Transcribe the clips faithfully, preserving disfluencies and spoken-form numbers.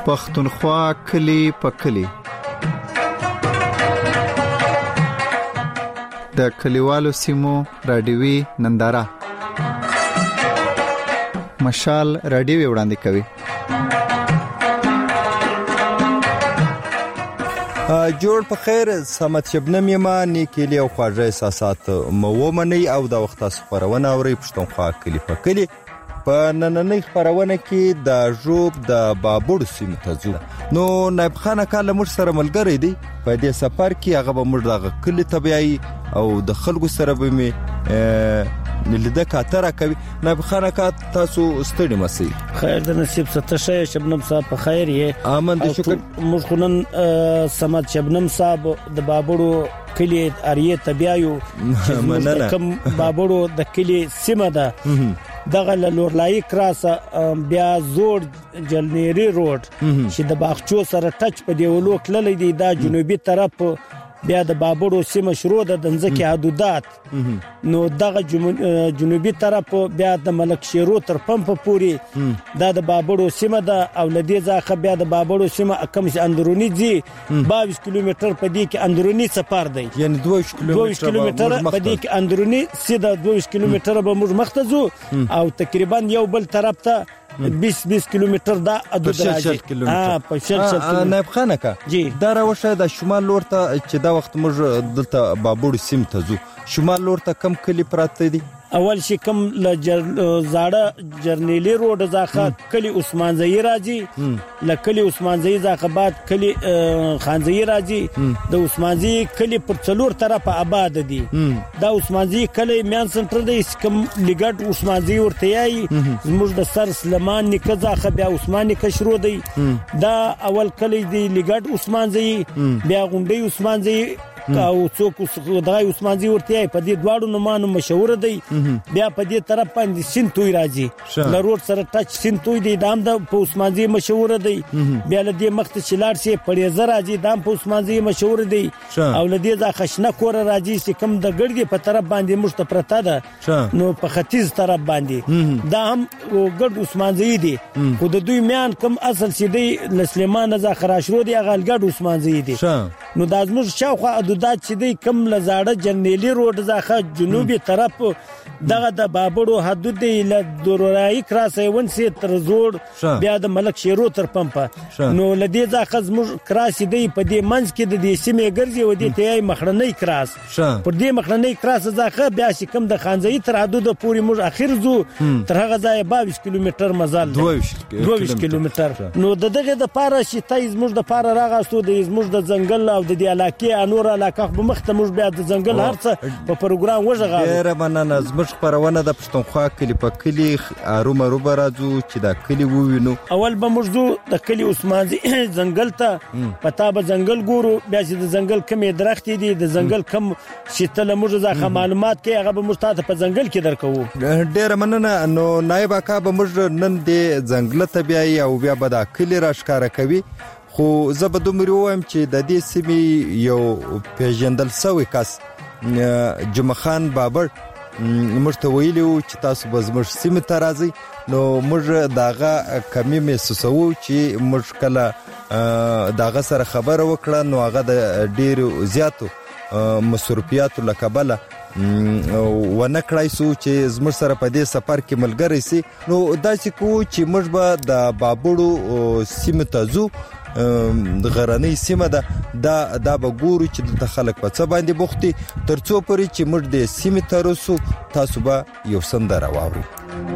پښتونخوا کلی په کلی. د کلیوالو سیمو رادیوي ننداره مشال رادیوي وړاندې کوي. جوړ په خیر سمت شبنم یما نیکلی او خواږه احساسات مو ومني او د وخت خبرونه اوري پښتونخوا کلی په کلی. په نننۍ خبرونه کې د ژوب د بابړ سیمه ته ځو. نو نایب خان کاله موږ سره ملګری دی په دې سفر کې. هغه به موږ د کلی طبيعي او د خلکو سره به می لیده کاتره کوي. نایب خان کا تاسو ستړي مسئ خیر د نصیب ستشه شبنم صاحب په خیر یې امن دي شکر. موږ خنن سمت شبنم صاحب د بابړو کلی اریه طبيعي مننه کم بابړو د کلی سیمه ده دغه لورلای کراسه بیا زوړ جلنيري روډ چې د باغچو سره ټچ په دیولو کللې دی دا جنوبي طرف بیا د بابړو سیمه شروع ده د ځکه حدودات. نو دغه جنوبي طرف بیا د ملک شیرو تر پمپ پوري دا د بابړو سیمه ده او لدی ځخه بیا د بابړو سیمه کم اندرونی دي باویس کیلومتر په دې کې اندرونی سفر دی. یعنی دوه کیلومتر په دې کې اندرونی سیده دوه کیلومتر به موږ مختزو او تقریبا یو بل طرف ته بیس بیس کیلومتر دا حدود راځي. ها په شل شل کیلومتر. نایب خان کا دا راوشه د شمال لور ته چې دا وخت موږ دلته بابړ سیم ته ځو. شمال لور ته کم کلی پراته دي. اول شي کم ل زاړه جرنیلی روډ ځخه کلی عثمان زئی راځي لکلی عثمان زئی ځخه بعد کلی خان زئی راځي. د عثمان زئی کلی پر څلور طرفه آباد دي. دا عثمان زئی کلی میان سنټر دی کم لګټ عثمان زئی ورته یای زموږ د سر سلمان نیکه ځخه بیا عثمان نیکه شروع دی. دا اول کلی دی لګټ عثمان زئی بیا غونډي عثمان زئی او څوک دغه عثمان زئی ورته په دې دواړو نومانو مشهور دی. بیا په دې طرف باندې سینتوي راځي د روډ سره ټچ سینتوي دی دام د په عثمان زئی مشهور دی. بیا له دې مخته چلار سي پړېزه راځي دام په عثمان زئی مشهور دی. او له دې ځا خشنه کور راځي چې کم د ګړګي په طرف باندې مشتپرتا ده نو په ختیځ طرف باندې دا هم ګړ عثمان زئی دی. خو د دوی میان کم اصل سي دی لسلیمان ځا خراشرو دی هغه ګړ عثمان زئی دی. نو دا زموږ شاوخه حدودات چې دی کم لزاړه جنیلی روډ ځخه جنوبي طرف دغه د بابړو حدود دی ل دورای کراسه ونسي تر زوړ بیا د ملک شیرو تر پمپ. نو لدی ځخه زموږ کراس دی په دې منځ کې د دې سیمه ګرځي و دې ته مخړنۍ کراس پر دې مخړنۍ کراس ځخه بیا چې کم د خانزئی تر حدود پورې موږ اخر زو تر هغه ځای باویس کیلومتر مزال دوه کیلومتر. نو دغه د پاره چې تای زموږ د پاره راغستو د زموږ د ځنګل او د دې علاقې انور علاقه په مخته موږ بیا د ځنګل هرڅه په پروګرام وژغاو. ډیر مننه. زموږ خبرونه د پښتونخوا کلی په کلی ارومه روبه راځو چې دا کلی ووینو. اول به موږ زو د کلی عثمان زئی ځنګل ته پتا به ځنګل ګورو بیا چې د ځنګل کمې درخت دي د ځنګل کم شتل موږ ځخه معلومات کې هغه به مستاته په ځنګل کې درکو. ډیر مننه. نو نایب اکا به موږ نن د ځنګل طبيعي او بیا به دا کلی راشکاره کوي. خو زه به دومره وایم چې د دې سیمې یو پیژندل سوی کس جمعه خان بابړ موږ ته ویلو چې تاسو به زموږ سیمه ته راځئ. نو موږ داغه کمی محسوسو چې موږ کله داغه سره خبره وکړه نو هغه د ډیر زیاتو مصرفیاتو لکبله ونه کړای سو چې زموږ سره په دې سفر کې ملګری سي. نو دا چې کو چې موږ به د بابړو سیمه ته ځو د غرنۍ سیمه ده دا دا به ګورو چې د خلک په څه باندې بوختي ترڅو پورې چې موږ د سیمه ته رسو تاسو به یو سندره واورئ.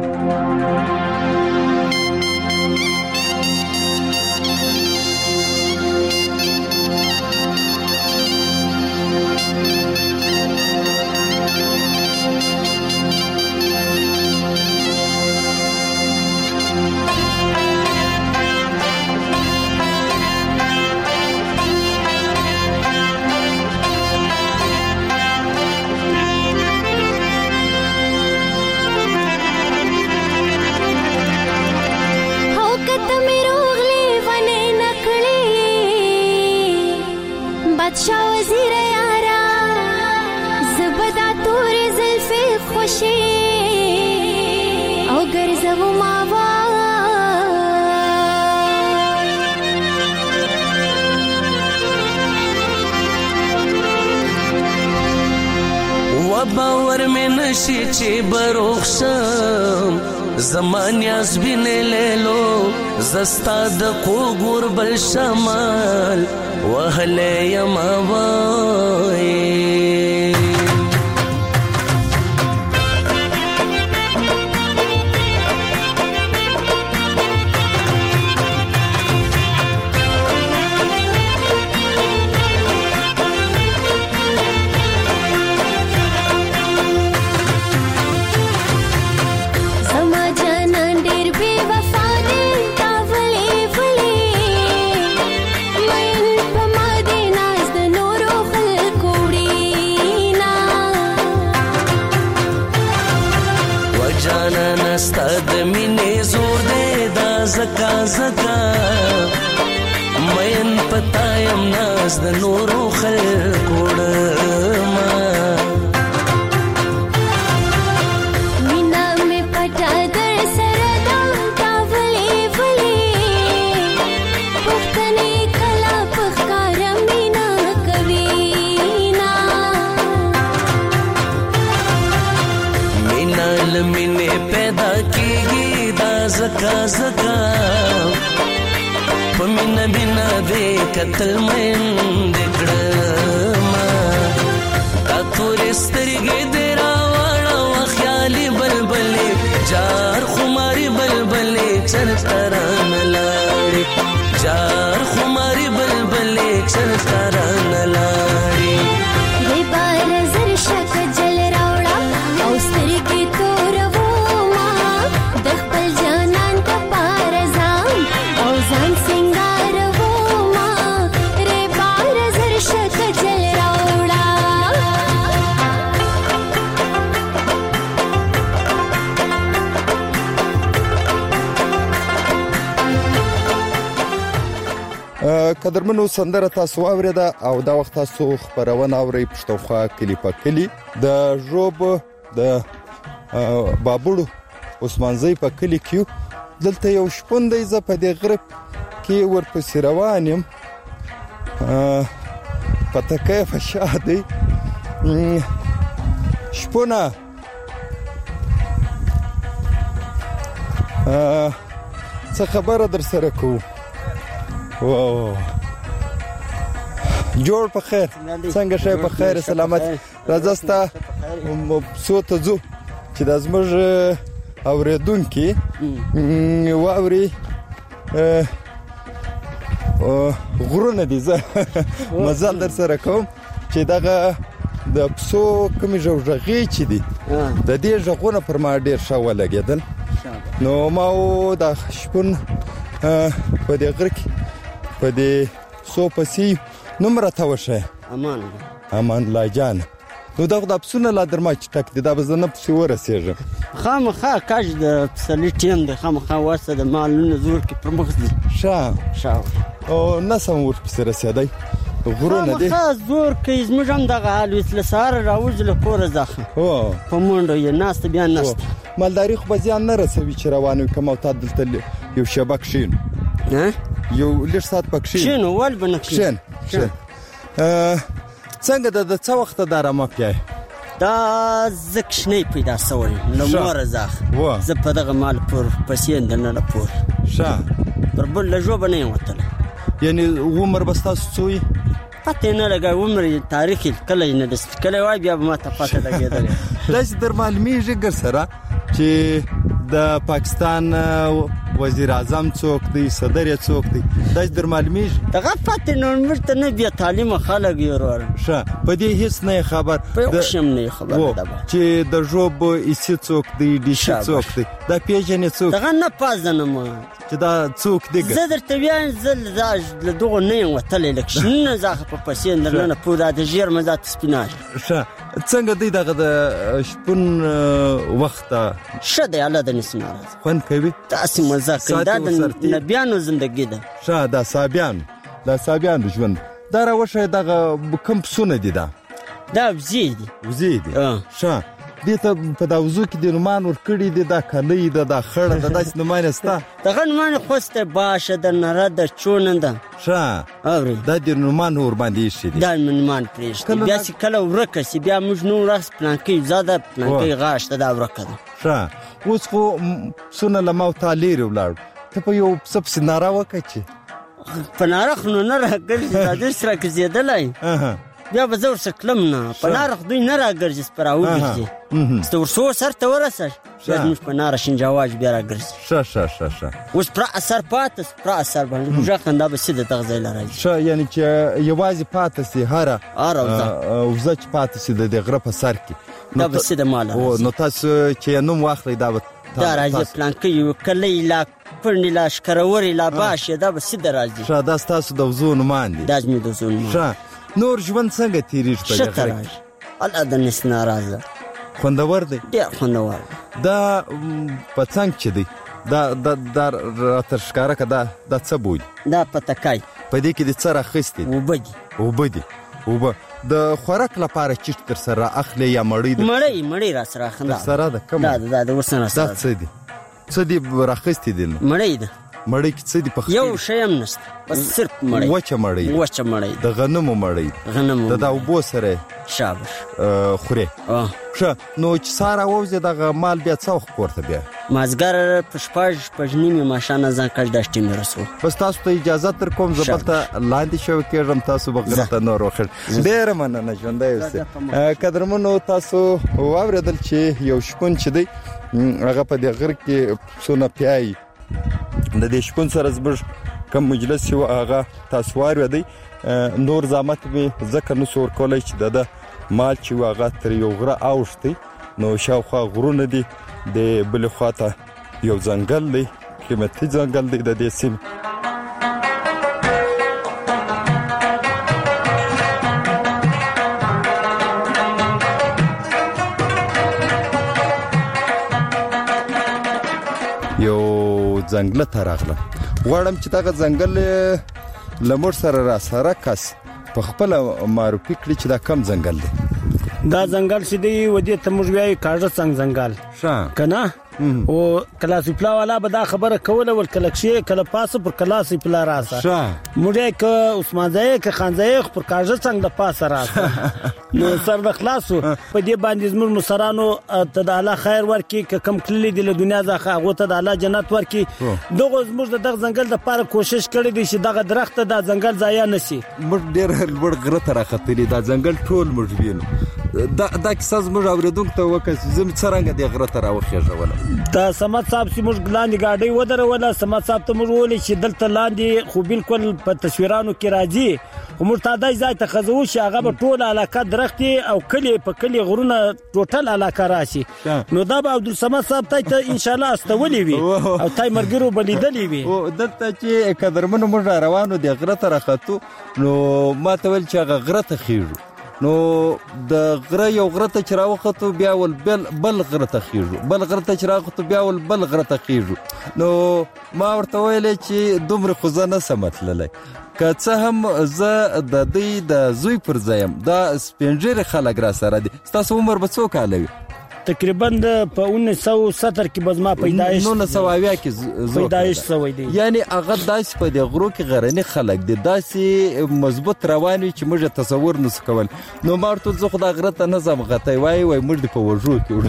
बादशाह वजीर यारा ज़बदा तोरे ज़ुल्फ़े खुशी औ गर्ज़व मावा نشي چې بروخشم زمان یاز بینه لیلو زستا د قوګور بل شمال وهله یما وای ستاد مینې زور دې دا زکا زکا مین پتایم ناز د نورو خلکو ډما مینا مې پټا در سره دا تاولې ولې پختنې کلا پخکار مینا کوي نا مینا لمینې پیدا کیږي دا زکا زکا پمینا بنا دې قتل مین دکړما تا تورې سترګې دې راوړه خیالي بلبلې جار خماري بلبلې چرته رانه لاړې جار خماري بلبلې چرته رانه لاړې دې بار زر شک جل راوړه او سترګې تور قدرمنو سندره تاسو واوریده او دا وخت تاسو خبرونه اورئ پښتونخوا کلی په کلی د ژوب د بابړو عثمانزی په کلی کې دلته یو شپون دی زه په دې غره کې ورپسې روان یم پتکه فشا دی شپونه څه خبره در سره کوو واو جوړ په خیر څنګه شې په خیر سلامت راځستا مبسوط ځو چې د زموږ اوریدونکو واوري غرونه دي زه مزل در سره کوم چې دغه د پسو کومې ژغې چې دي د دې ژغونه پر ما ډیر ښه ولګېدل نو ما و د شپون په دې غره کې په دې سو پسې نمبر ته وشه امان امان الله جان نو دغه د پسونه لا درما چې ټک دي دا به زنه پسې ورسېږم خامخا کاج د پسلي ټیم د خامخا واسه د مالونو زور کې پر مخ دي شا شا او نسم ور پسې رسېدای غرونه دي خامخا زور کې زموږ هم دغه حال وسله سار راوځل کور ځخه او په مونډو یې ناست بیا ناست مالداري خو به ځان نه رسوي چې روانو کوم او تا دلته یو شبک شین ها یو لږ سات پکښین شین ول بنه شین شین څنګه د څه وخت د رامه پیای دا زکشنی پیدا سوی نو مور زاخ ز په دغه مال پر پسیند نه نه پور شا پر بل لجو بنه وتل یعنی عمر بستا سوی پته نه لګا عمر تاریخ کله نه دس کله وای بیا ما ته پته لګیدل داس در معلومی جګر سره چې د پاکستان وزیر اعظم څوک دی صدر څوک دی داس در معلومی دغه پته نه مرته نه بیا تعلیم خلک یورور شه په دې هیڅ نه خبر په شم نه خبر ده چې د جوب ایسی څوک دی د شي څوک دی دا پیژنې څوک دغه نه پازنم چې دا څوک دی زه درته ویان زل زاج له دغه نه وتل الکشن زاخه په پسین درنه پودا د ژیر مزات سپیناج شه څنګه دی دغه د شپون وخت شته الله د نسمه فن کوي تاسو مزه کوي دا د نبيانو ژوندۍ ده شه دا صابیان دا صابیان ژوند دا راوشه دغه کوم پسونه دي دا دا وزید وزید شه دې ته په دا وضو کې د نومان ورکړي دي دا کلی ده دا خړه ده داسې نومانې ستا دغه نومانې خوسته باشه د نره د چونه ده ښه اورې دا د نومان ورباندې ایښي دي دا مې نومان پرېږدي بیا چې کله ورکه شي بیا موږ نو رقص پلانکۍ زاده پلانکۍ غاښ ته دا ورکه ده ښه اوس خو پسونه له ما او تا لرې ولاړو ته په یو پسه پسې ناره وکړه چې په ناره خو نو نه راګرځي دا ډېر سره ګرځېدلی بیا به زه ورسره کلم نه په ناره خو دوی نه راګرځي سپه راوګرځي چې ته ورسو سر ته ورسه بیا زموږ په ناره شینجاواج بیا راګرځي ښه ښه ښه ښه اوس پوره اثر پاته پوره اثر باندې روژه خندا به سیده دغه ځای له راځي ښه یعنې چې یوازې پاته سي هره هره وزه چې پاته سي د دې غره په سر کې دا به سیده ما له راځي نو تاسو چې نوم واخلئ دا به دا راځي پلانکۍ کلی لا پرنې لا شکرورې لا باش دا به سیده راځي ښه دا ستاسو د وزو نومان دي دا زموږ د وزو نومان ښه نور ژوند څنګه تېرېږي په دې غره کې الله د نس ناراضه خوندور دی ډېر خوندور دا په څنګ چې دی دا دا راته ښکاره که دا دا څه بوی دا پتکای په دې کې د څه راخیستې دي اوبه دي اوبه دي اوبه د خوراک لپاره چیټ در سره اخلي یا مړۍ مړۍ مړۍ را سره اخلم در سره ده کومه دا دا د ورسره دا څه دي څه دي راخیستې دي مړۍ ده مړۍ کې څه دي پخې یو شی هم نشته بس صرف مړۍ وچه مړۍ وچه مړۍ د غنمو مړۍ غنمو د دا اوبو سره شاباش خورې ښه نو چې سهار راووځې دغه مال بیا څه وخت کور ته بیا مازدیګر په شپږ شپږ نیمې ماښام ځان کړ داشتې مې رسو بس تاسو ته اجازه در کوم زه بلته لاندې شوی کېږم تاسو به غره ته نور وخېږ ډېره مننه ژوندی اوسئ قدرمنو تاسو واورېدل چې یو شپون چې دی هغه په دې غره کې پسونه پیایي د دې شپون سره زموږ کوم مجلس چې هغه تاسو واورېدئ نور زحمت به ځکه نسو ورکولی چې د ده مال چې هغه تر یو غره اوښتی نو شاوخوا غرونه دي د بلې خواته یو ځنګل دی قیمتي ځنګل دی د دې سیمې یو ځنګله ته راغلم غواړم چې دغه ځنګل له موږ سره را سره کس په خپله معرفي کړي چې دا کم ځنګل دی دا ځنګل چې دی ودې ته موږ وایو کاږه څنګ ځنګل ښه که نه او کلاسي پلا والا به دا خبره کوله ول کله کښې کله پاسه پر کلاسي پلا راسه موږ یې که عثمانزی که خانزی پر کاږه څنګ د پاسه راسه نو سر د خلاصو په دې باندې زموږ مشرانو ته د الله خیر ورکړي که کم تللي دي له دنیا څخه هغو ته د الله جنت ورکړي دغو زموږ د دغه ځنګل دپاره کوشش کړی دی چې دغه درخت ته دا ځنګل ضایع نه شي موږ ډېر لوړ غره ته راختلي دا ځنګل ټول موږ وینو دا دا کیسه زموږ اورېدونکو ته وکړه چې زه څرنګه دې غره ته راوخېژولم دا سمت صاحب چې موږ لاندې ګاډۍ ودروله سمت صاحب ته موږ وویلې چې دلته لاندې خو بالکل په تصویرانو کې راځي خو موږ ته داسې ځای ته ښځو چې هغه به ټوله علاقه درخت او کلي په کلي غرونه ټوټل علاقه راشي نو دا به عبدالصمد صاحب ته ته انشاءالله استولی وي او تای مرګرو به لیدلی وي دلته چې قدرمنو موږ را روانو د غره ته راختو نو ما ته ویل چې هغه غره ته خیږو نو د غره یو غره ته چې راوختو بیا ول بل بل غره ته خیږو بل غره ته چې راوختو بیا ول بل غره ته خیږو نو ما ورته ویلې چې دومره خو زه نسم تللی که څه هم زه د دوی د زوی پر ځای یم دا سپین ږیري خلک را سره دي ستاسو عمر به څو کاله وي تقریبا په انیس سو ستر کې به زما پیدایش نولس سوه اویا کې پیدایش شوی دی یعنی هغه داسې په دې غرو کې غرني خلک دي داسې مضبوط روان وي چې موږ تصور نسو کول نو ما ورته زه خو دا غره ته نه ځم غتی وایي وایي موږ دې په وږو کې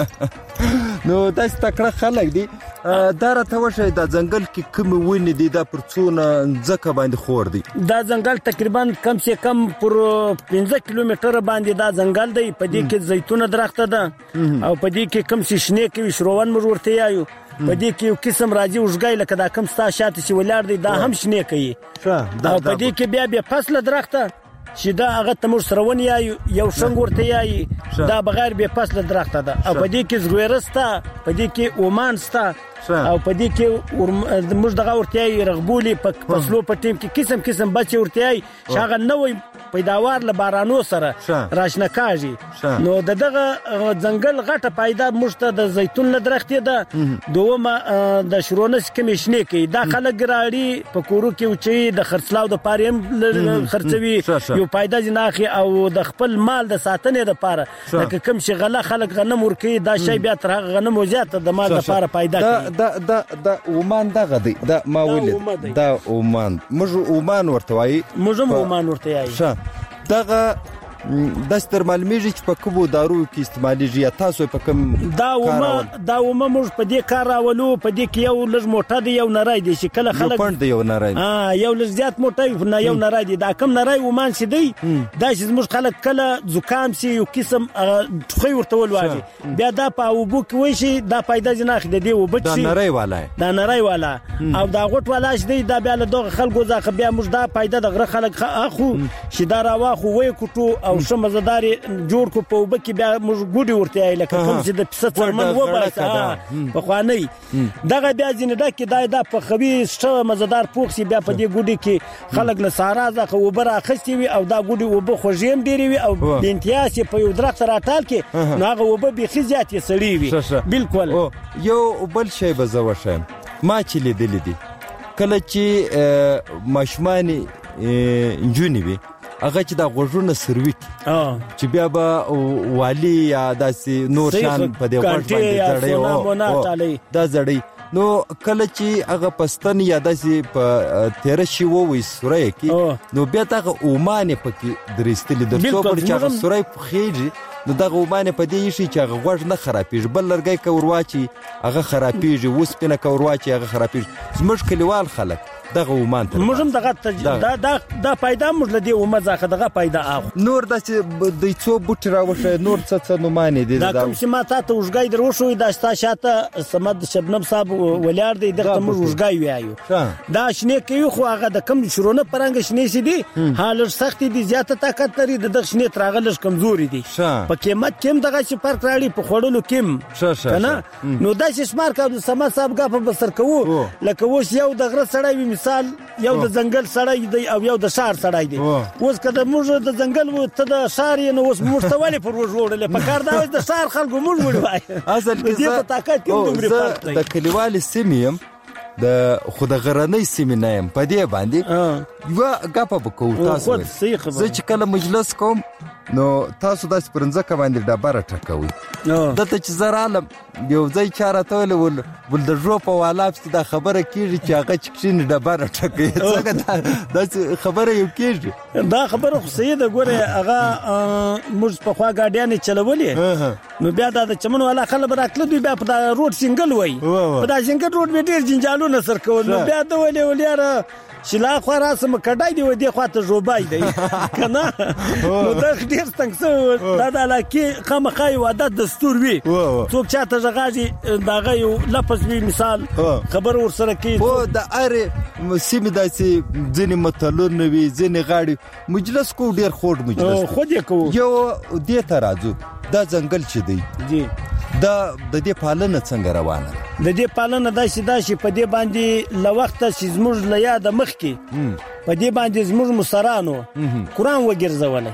وړو نو داسې تکړه خلک دي دا راته وښایي دا ځنګل کې کومې ونې دي دا پر څونه ځمکه باندې خور دي دا ځنګل تقریبا کم سے کم پر پنځه کیلومتره باندې دا ځنګل دی په دې کې زیتونه درخته ده او په دې کې کم څه شنې کوي شروون موږ ورته یایو په دې کې یو قسم راځي اوږګی لکه دا کم ستا شاته چې ولاړ دی دا هم شنې کوي او په دې کې بیا بیا فصله درخته چې دا هغه ته موږ سرون یایو یو شنګ ورته یایي دا بغیر بیا فصله درخته ده او په دې کې زغویره سته په دې کې اومان سته او په دې کې موږ دغه ورته یایي رغبولي په فصلو په ټیم کې قسم قسم بچې ورته یایي چې هغه نوی پیداوار له بارانو سره راشنه کاږي نو د دغه ځنګل غټه پیدا موږ ته د زیتون له درختې ده دومه د شرونس کمیشنې کوي دا خلک راړي په کورو کې وچی د خرڅلاو د پاره هم خرڅوي یو پیدا جناخي او د خپل مال د ساتنې لپاره لکه کوم شي غله خلک غنم ورکوي دا شی بیا تر هغه غنم زیاته د مال لپاره پیدا کوي دا دا دا عمان دغه دی دا ما ولید دا عمان موږ عمان ورته وایي موږ هم عمان ورته وایي دغه د استعمالېږي چې په کومو دارو کې استعمالېږي یا تاسو په کوم دا ومه دا ومه موږ په دې کار راولو په دې کې یو لږ موټه دی یو نری دی چې کله خلک یو پند دی یو نری ها یو لږ زیات موټه نه یو نری دی دا کم نری ومان چې دی دا چې موږ خلک کله زکام سي یو قسم ټخي ورته ولواږي بیا دا په اوبو کې وای شي دا پیدا جناخ دی دی وبچ دا نری والا دا نری والا او دا غټ والا چې دی دا بیا له دغه خلکو ځکه بیا موږ دا پیدا د غره خلک اخو چې دا راواخو وای کوټو او شمزدار جوړ کو په وبکه بیا موږ ګوډي ورته لکه کوم چې د پسه څرمن و باسه په خواني دغه بیا جنډه کې دای دا په خوي ست مزدار پوښ سی بیا په دې ګوډي کې خلک له سارا ځکه وبره اخستي وي او دا ګوډي وب خوږیم ډیری وي او د امتیاز په یو درخت راټال کې نو هغه وب به خزيات یې سړی وي بالکل یو بل شی به زو شم ما چې لیدل دي کله چې ماشمانی انجونی وي هغه چې دا غوژونه سروي چې بیا به والی یا داسې نور شان په دې غوژ باندې دا زړی نو کله چې هغه پستن یا داسې په تیر شي ووي سورای کې نو بیا دا اومانه پکې درېستلې د څو پر چې سورای په خېږي نو دا اومانه په دې شي چې هغه غوژ نه خرابېږي بل لرګي کورواچی هغه خرابېږي وسپنه کورواچی هغه خرابېږي زموږ کلیوال خلک دغه ومان ته موږ هم دغه دا دا دا پیدا موږ له دې ومه ځکه دغه پیدا اخو نور داسې د څو بوټي راوښه نور څه څه نومانه دي دا کوم چې ما ته وژګای دروښوي دا ستا شاته سمد شبنم صاحب ولیار دی دغه موږ وژګای وایو دا شنه کوي خو هغه د کم شرونه پرنګ شنه سي دي حال سخت دي زیاته طاقت لري د دغه شنه تراغلش کمزوري دي په قیمت کم دغه چې فرق راړي په خړلو کم کنه نو دا چې شمار کا سمد صاحب غا په بسر کوو لکه وښ یو د غره سړی مثال یو د ځنګل سړی دی او یو د شهر سړی دی اوس کله موږ د ځنګل و ته د شهر نو اوس موږ ته ولې پر وژوړل په کار دا د شهر خلکو موږ وړوي اصل کې زه طاقت کوم دومره فرق دی د کلیوال سیمیم د خود غرنۍ سیمې نه يم په دې باندې یو غاپه بکو تاسو زه چې کله مجلس کوم نو تاسو داس پرنځکه باندې ډبره ټکوي دته چې زرالم یو ځای چاره ته ول ول د جو په والاف دا خبره کیږي چې هغه چکشین ډبره ټکوي څنګه دا خبره یو کیږي دا خبره خو سیده ګوره هغه موږ په خوا گاډیان چلولې نو بیا دا چمن والا خلک راکله دوی بیا په روډ سنگل وای په دا سنگل روډ به ډیر جنجالونه سر کول نو بیا دا ولې ولیاره شلا خو راسم کډای دی و دی خواته جوبای دی کنه نو دا ډیر څنګه دا د علاقې خامخای وعده دستور وی څوک چاته ژغاږي داغه یو لفظ وی مثال خبر ور سره کی او د اره سیمه داسې ځینې متلونه وی ځینې غاړي مجلس کو ډیر خوړ مجلس خو دې کو یو دې ته راځو دا ځنګل چې دی جی دا د دې پالنه څنګه روانه د دې پالنه دا چې دا چې په دې باندې ل وخت چې زموږ له یاد مخ کې په دې باندې زموږ مسرانو قرآن وګرځولای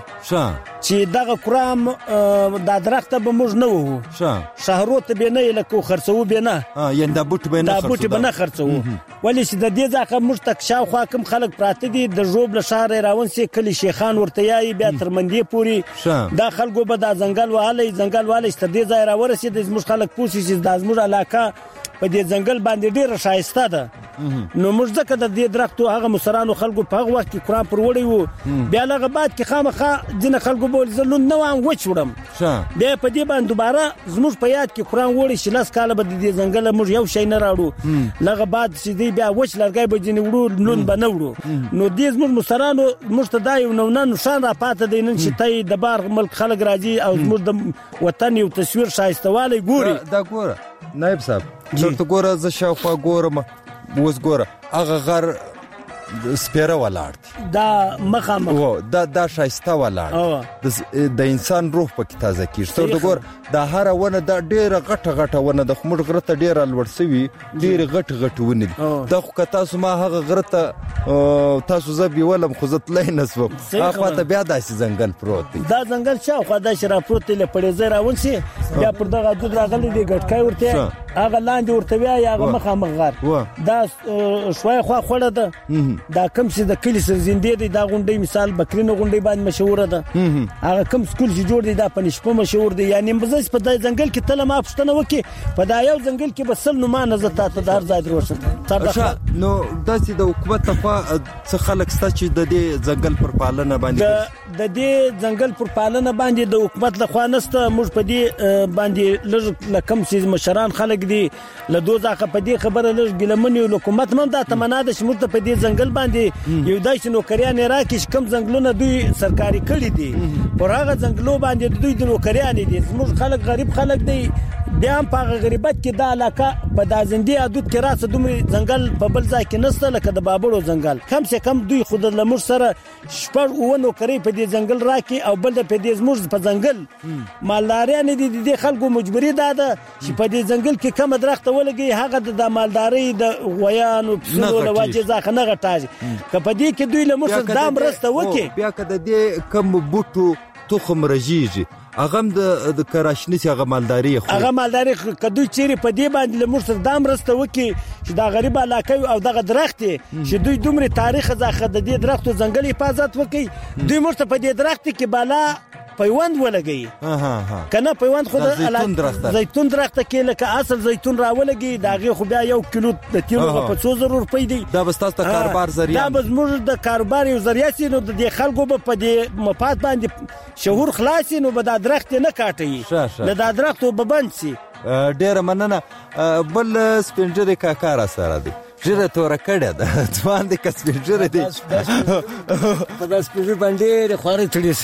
چې دغه قرآن د درخت به موږ نه وو شهرو ته به نه لکه خرڅو به نه یعنی دا بوټ به نه خرڅو دا بوټ به نه خرڅو ولی چې د دې ځکه موږ تک شاوخوا کوم خلک پراته دي د جوب له شهر راون سي کلی شیخان ورته یای بیا ترمندې پوری دا خلکو به د ځنګل والی ځنګل والی ست دې ځای راورسي د زموږ خلک پوسی چې د زموږ علاقه په دې ځنګل باندې ډیره شایسته ده نو موږ ځکه د دې درختو هغه مسرانو خلکو په هغه وخت کې قرآن پر وړي وو بیا لغه بعد کې خامخا ځینې خلکو بول زلون نو هم وچ وړم بیا په دې باندې دوباره زموږ په یاد کې قرآن وړي چې لاس کاله به د دې ځنګل موږ یو شی نه راړو لغه بعد چې دی بیا وچ لرګي به ځینې وړو لون به نه وړو نو دې زموږ مسرانو موږ ته دا یو نو نه نشان را پاته دی نن چې تی د بار ملک خلک راځي او زموږ د وطن یو تصویر شایستوالی ګوري دا ګوره نائب صاحب چرته ګوره زه شاوخوا ګورم اوس ګوره هغه غر سپیره ولاړ دا مخامخ او دا دا شایسته ولاړ د د انسان روح پکې تازه کیږي ته د ګور دا هر ونه دا ډیره غټه غټه ونه د خمر غره ته ډیره لوړ سوي ډیره غټ غټ ونه دا خو که تاسو ما هغه غره ته تاسو زبي ولم خو زتلای نسو هغه ته بیا داسې ځنګل پروت دی دا ځنګل څه خو دا شرا پروت له پړې زرا ونسي بیا پر دغه دود راغلي دی ګټکای ورته هغه لاندې ورته بیا هغه مخامخ غار دا شوي خو خوړه ده دا کم چې د کلی سر زندې دی دا غونډي مثال بکرینو غونډي باندې مشهور ده هغه کم سکول چې جوړ دی دا پنځپه مشهور دی یعنی مزز په دای ځنګل کې تل ما پښتنه وکي په دا یو ځنګل کې بسل نو ما نزه تا ته دار ځای دروشه نو داسې د حکومت ته څه خلک ست چې د دې ځنګل پر پالنه باندې د دې ځنګل پر پالنه باندې د حکومت له خوا نسته موږ په دې باندې لږ لکم سیز مشران خلک دي له دوزاخه په دې خبره لږ ګلمنی حکومت هم دا تمنا ده چې موږ په دې ځنګل باندې یو داسې نوکریان راکې کم ځنګلونه دوی سرکاري کړی دي پر هغه ځنګلو باندې دوی د نوکریان دي زموږ خلک غریب خلک دي بیا هم په غریبت کې دا علاقه په دازندې حدود کې راسه دومره ځنګل په بل ځای کې نسته لکه د بابړو ځنګل کم څه کم دوی خود له موږ سره شپږ او نوکری په دې ځنګل راکې او بل د په دې زموږ په ځنګل مالداري نه دي د خلکو مجبوری ده چې په دې ځنګل کې کم درخت ولګي هغه د مالداري د غویانو پسونو له وجه ځخه نه غټاږي که په دې کې دوی له موږ سره دام رسته وکي بیا که د دې کم بوټو تخم رژیږي هغه د کراشنی هغه مالداري خو هغه مالداري کدو چیرې په دې باندې له موږ سره دام رسته وکي چې دا غریب علاقه او دغه درخت چې دوی دومره تاریخ ځخه د دې درختو ځنګل حفاظت وکي دوی موږ په دې درخت کې بالا پیوند ولګي ها ها کنه پیوند خو د زیتون درخت زیتون درخت کې لکه اصل زیتون راولګي داغه خو بیا یو کیلو د تیلو په څو زره روپۍ دی دا بس تاسو ته کاروبار ذریعہ دا بس موږ د کاروبار یو ذریعہ سي نو د خلکو په دې مفاد باندې شهور خلاصي نو به دا درخت نه کاټي نه دا درخت به بند سي ډېر مننه بل سپینجری کاکا را سره دی ژیره توره کړې ده ځوان دی که سپینجری دی په دا سپینجر باندې خوارې تړې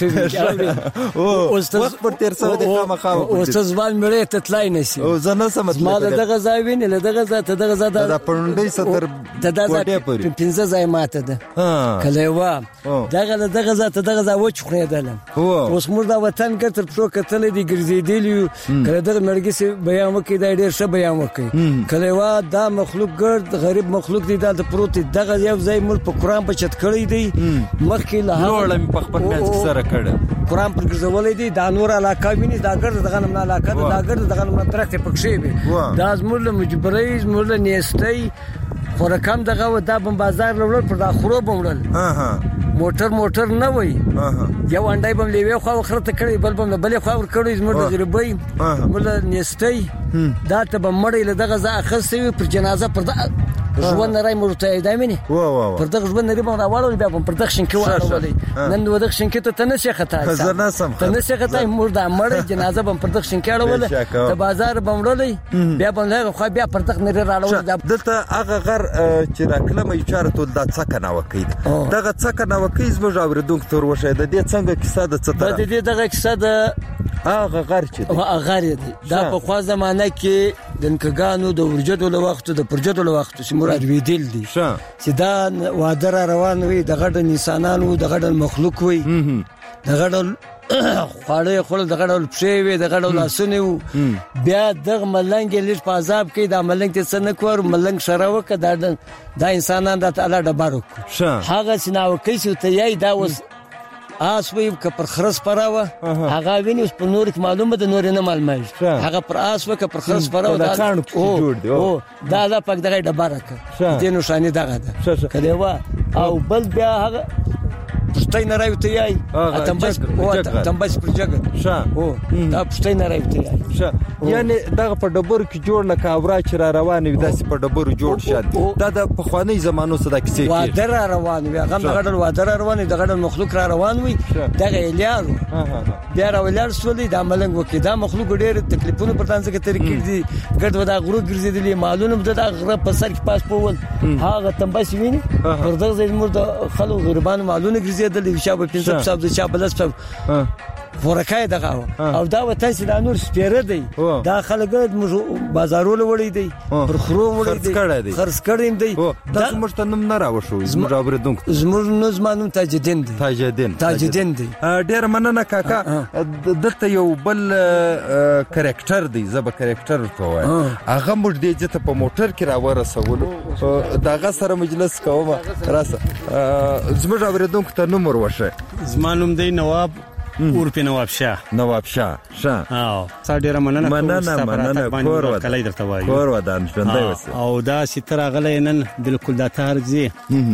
شوي وخت پر تېر شوی دی خامخا اوس ته ځوان مړی ته تلای نه شي زه نه سم زما د دغه ځای وینې له دغه ځای ته دغه ځای دا پړونډۍ څه تر کوټې پورې پنځه ځای ماته ده کله یوه دغه له دغه ځای ته دغه ځای وچ خورېدله اوس موږ دا وطن ګر تر پښو کتلی دي ګرځېدلي یو کله دغه مړګي سي بیان وکړي دا ډېر ښه بیان وکړي کله یوه دا مخلوق ګرد غریب مخلوق دی دا د پروت دغه یو ځای مل په قران په چت کړی دی مخکې له نور لم په خپل منځ کې سره کړه قران پر ګرځولې دی دا نور علاقه ویني دا ګرد دغه نه علاقه دا ګرد دغه نه درخت پکښې وي دا زموږ مجبورې زموږ نیستي خو رقم دغه دا بم بازار لول پر دا خرو بمړل ها ها موټر موټر نه وای یو انډای بم لیوي خو خرته کړی بل بم بل خو ور کړی زموږ د غریبۍ مل نیستي دا ته بم مړی له دغه ځا اخستې پر جنازه پر ژوند راي مرته دایمني پر دغه ژوند لري باندې راوړل بیا په دغه شنکې وړل نن د دغه شنکې ته نه شي خطا زنه سم ته نه شي خطا مرده مړ جنازه بم پر دغه شنکې راوړل ته بازار بم وړل بیا بم له خو بیا پر دغه نه راوړل دلته هغه غر چې راکلم یو چاره ته د څکه نه وکید دغه څکه نه وکید زموږ اوریدونکو تر وشه د دې څنګه کیسه د څه د دې دغه کیسه د هغه غر چې هغه غر دی دا په خوا زمانه کې د نکګانو د ورجدو له وخت د پرجدو له وخت چې مراد ویدل دي چې دا واده را روان وي د غډ انسانانو د غډ مخلوق وي د غډ خواړې خپل د غډ پښې وي د غډ لاسونه بیا د ملنګ لږ په عذاب کې د ملنګ ته څنګه کور ملنګ شراوه ک دا د انسانان د تعالی ډبارو هغه سيناو کیسه ته یای دا وس آس وی که پر خرس پراوه هغه ویني په نور کې معلومه ده نور نه معلومه هغه پر آس وکه پر خرس پراوه دا کانو جوړ دی او دا دا پک دغه ډبره ک دې نشانه دغه ده کله وا او بل بیا هغه پښتۍ نه راوته یای تمبس او تمبس پر جګ او دا پښتۍ نه راوته یای یعنی دغه په ډبر کې جوړ لکه اورا چې را روان وي داسې په ډبر جوړ شاد دا د پخوانی زمانو سره کیسه کې وادر روان وي هغه دغه وادر روان دغه مخلوق را روان وي دغه الیارو بیا راولار سولې د ملنګ وکي دا مخلوق ډېر تکلیفونه پر تاسو کې طریقې دي ګډ ودا غرو ګرځېدلې معلومه ده د غره په سر کې پاس پول هغه تمبس ویني پر دغه زموږ د خلکو غریبانو معلومه ګرځېدل چا به پنځه صاحب د چا بلس صاحب فورکای دغه او دا وته چې دا نور سپیره دی دا خلک موږ بازارونه وړي دی پر خرو وړي دی خرڅ کړیم دی دا موږ ته نوم نه راوښو زموږ اوریدونکو زموږ نو زمانو تاجدین دی تاجدین تاجدین دی ډیر مننه کاکا دلته یو بل کریکټر دی زب کریکټر ته وای هغه موږ دې ته په موټر کې راورسولو داغه سره مجلس کوم راسه زموږ اوریدونکو ته نوم وروشه زمانوم دی نواب اورپی نواب شاه نواب شاه شاه او څا ډیره مننه مننه مننه کور و کله درته وایو کور و دان ژوندۍ وسه او دا ستر غلې نن بالکل دا تارځي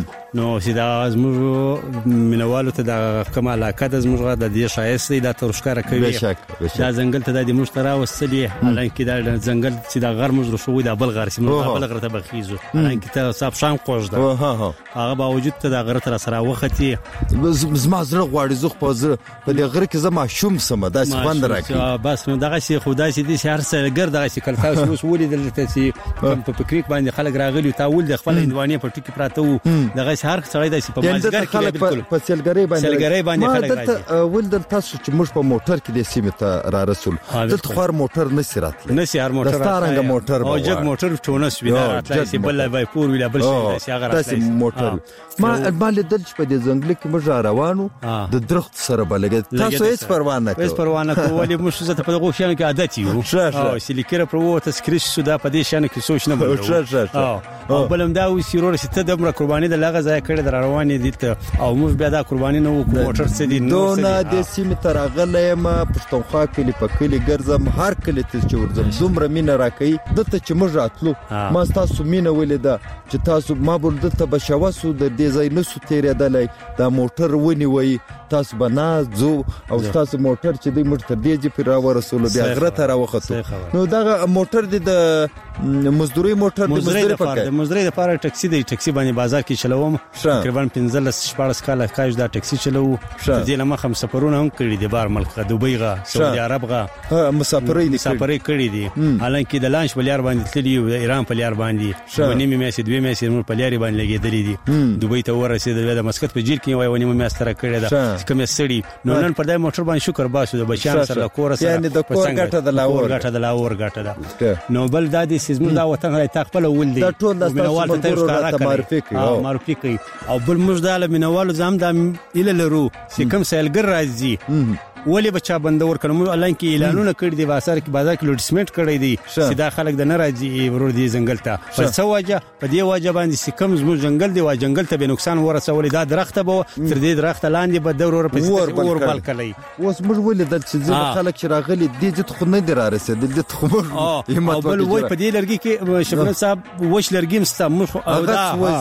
نو چې دا زموږ مینوالو ته د کومه علاقه د زموږ د دې شایست دی دا ترشکاره کوي دا ځنګل ته د مشترا وسلې حالانکه دا ځنګل چې دا غر مزر شوی دا بل غر سیمه بل غر ته بخیزو حالانکه ته صاحب شام کوژ ده هغه باوجود ته دا غر تر سره وختي زما زړه غواړي زخ په زړه په دې غر کې زما شوم سم دا څه خوند راکړي بس نو دغه شي خدای چې دې شهر سره ګر دغه شي کله تاسو اوس ولیدل چې په پکریک باندې خلک راغلي تاول د خپل هندواني په ټکی پراته وو دغه هر سړی د په مازګر کې بالکل په سیلګری باندې سیلګری باندې خلک راځي ولدل تاسو چې موږ په موټر کې د سیمه ته را رسول دلته خور موټر نشي راتلی نشي هر موټر ستارنګ موټر او جګ موټر چونس ویل راتلی چې بل وای پور ویل بل شي هغه راتلی موټر ما مال دل چې په دې ځنګل کې موږ روانو د درخت سره بلګد تاسو هیڅ پروا نه کوئ هیڅ پروا نه کوئ ولې موږ زه ته په دغه شان کې عادت یو او سلیکره پر وو تسکریش سودا په دې شان کې سوچ نه بلو او بلم دا و سیرور چې ته د عمر قرباني د لغه ځای کړی در روانې دي ته او موږ بیا دا قرباني نه وکړو موټر څه دي نو نه د سیمه تر غلې ما پښتونخوا کلی په کلی ګرځم هر کلی ته چې ورځم دومره مینه راکې دته چې موږ راتلو ما تاسو مینه ولیدا چې تاسو ما بل دته بشواسو د دې ځای نسو تیرېدلای دا موټر ونی وای تاسو بنا زو او تاسو موټر چې د موږ تر دې چې پر راورسول بیا غره ته راوخته نو دا موټر د مزدوري موټر د مزدوري په مزدوري د پاره ټکسي دی ټکسي باندې بازار کې چلوم تقریبا پنځه شپږ کاله کاج دا ټکسي چلو د دې لمه خم سفرونه هم کړی دي بار ملک دوبۍ غا سعودي عرب غا مسافرې دي مسافرې کړی دي حالانکه د لانش بلیار باندې تللی او د ایران په لیار باندې ونیمه میاشتې دوه میاشتې موږ په لیاري باندې لګېدلې دي دوبۍ ته ورسېد د مسقط په جیل کې وای ونیمه میاشتې را کړی دا کوم سړي نو نن پر دای موټر باندې شکر باسو د بچیان سره کور سره یعنی د کور ګټه د لاور ګټه د لاور ګټه ده نو بل د دې سیزم دا وطن راي تخپل ول دي دا ټول د تاسو ته معرفي کوي او معرفي کوي او بل موږ د مینوالو زم د اله لرو چې کوم سیلګر راځي ولی بچا بندور کړم الله کې اعلانونه کړی دی بازار کې بازار کې لوډسمنټ کړی دی چې دا خلک د ناراضي ورور دی ځنګل ته په څو وجه په دې وجه باندې چې کوم زموږ ځنګل دی وا ځنګل ته به نقصان ورسول دا درخت به تر دې درخت لاندې به دور په اور بل کړی اوس موږ ولې د چې خلک چې راغلي دي چې خو نه دی را رسیدل د خو او بل وای په دې لرګي کې شبنم صاحب وښ لرګي مستمخ او دا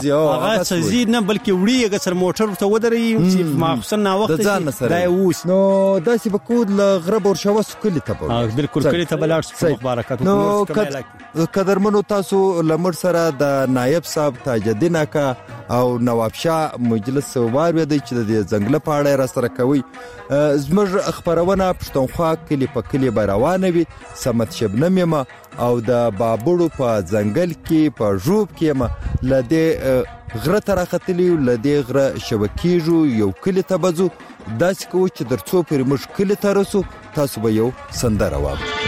هغه سزید نه بلکې وړي اگر سر موټر ته ودرې چې ماخصن نا وخت دا اوس نو دا چې بکود لغرب اور شواس کلی ته اه بالکل کلی ته بلاړ مبارکات نو قدرمنو تاسو لمر سره د نائب صاحب تاجدین اکا او نواب شاه مجلس وار ودی چې د ځنګل په اړه را سره کوي زموږ خبرونه پښتونخوا کلی په کلی روانه وي سمت شبنم یم او د بابړو په ځنګل کې په ژوب کې یم لدې غره تر ختلی لدې غره شبکیجو یو کلی ته بزو داس کو چې درڅو پر مشکل ته رسو تاسو به یو سندره واورئ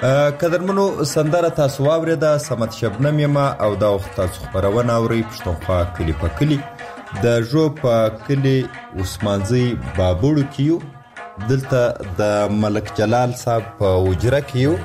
قدرمنو سندره تاسو واورېده سمت شبنم یم او دا وخت تاسو خبرونه اورئ پښتونخوا کلي په کلي د ژو په کلي عثمانزی بابوړو کې یو دلته د ملک جلال صاحب په وجره کې یو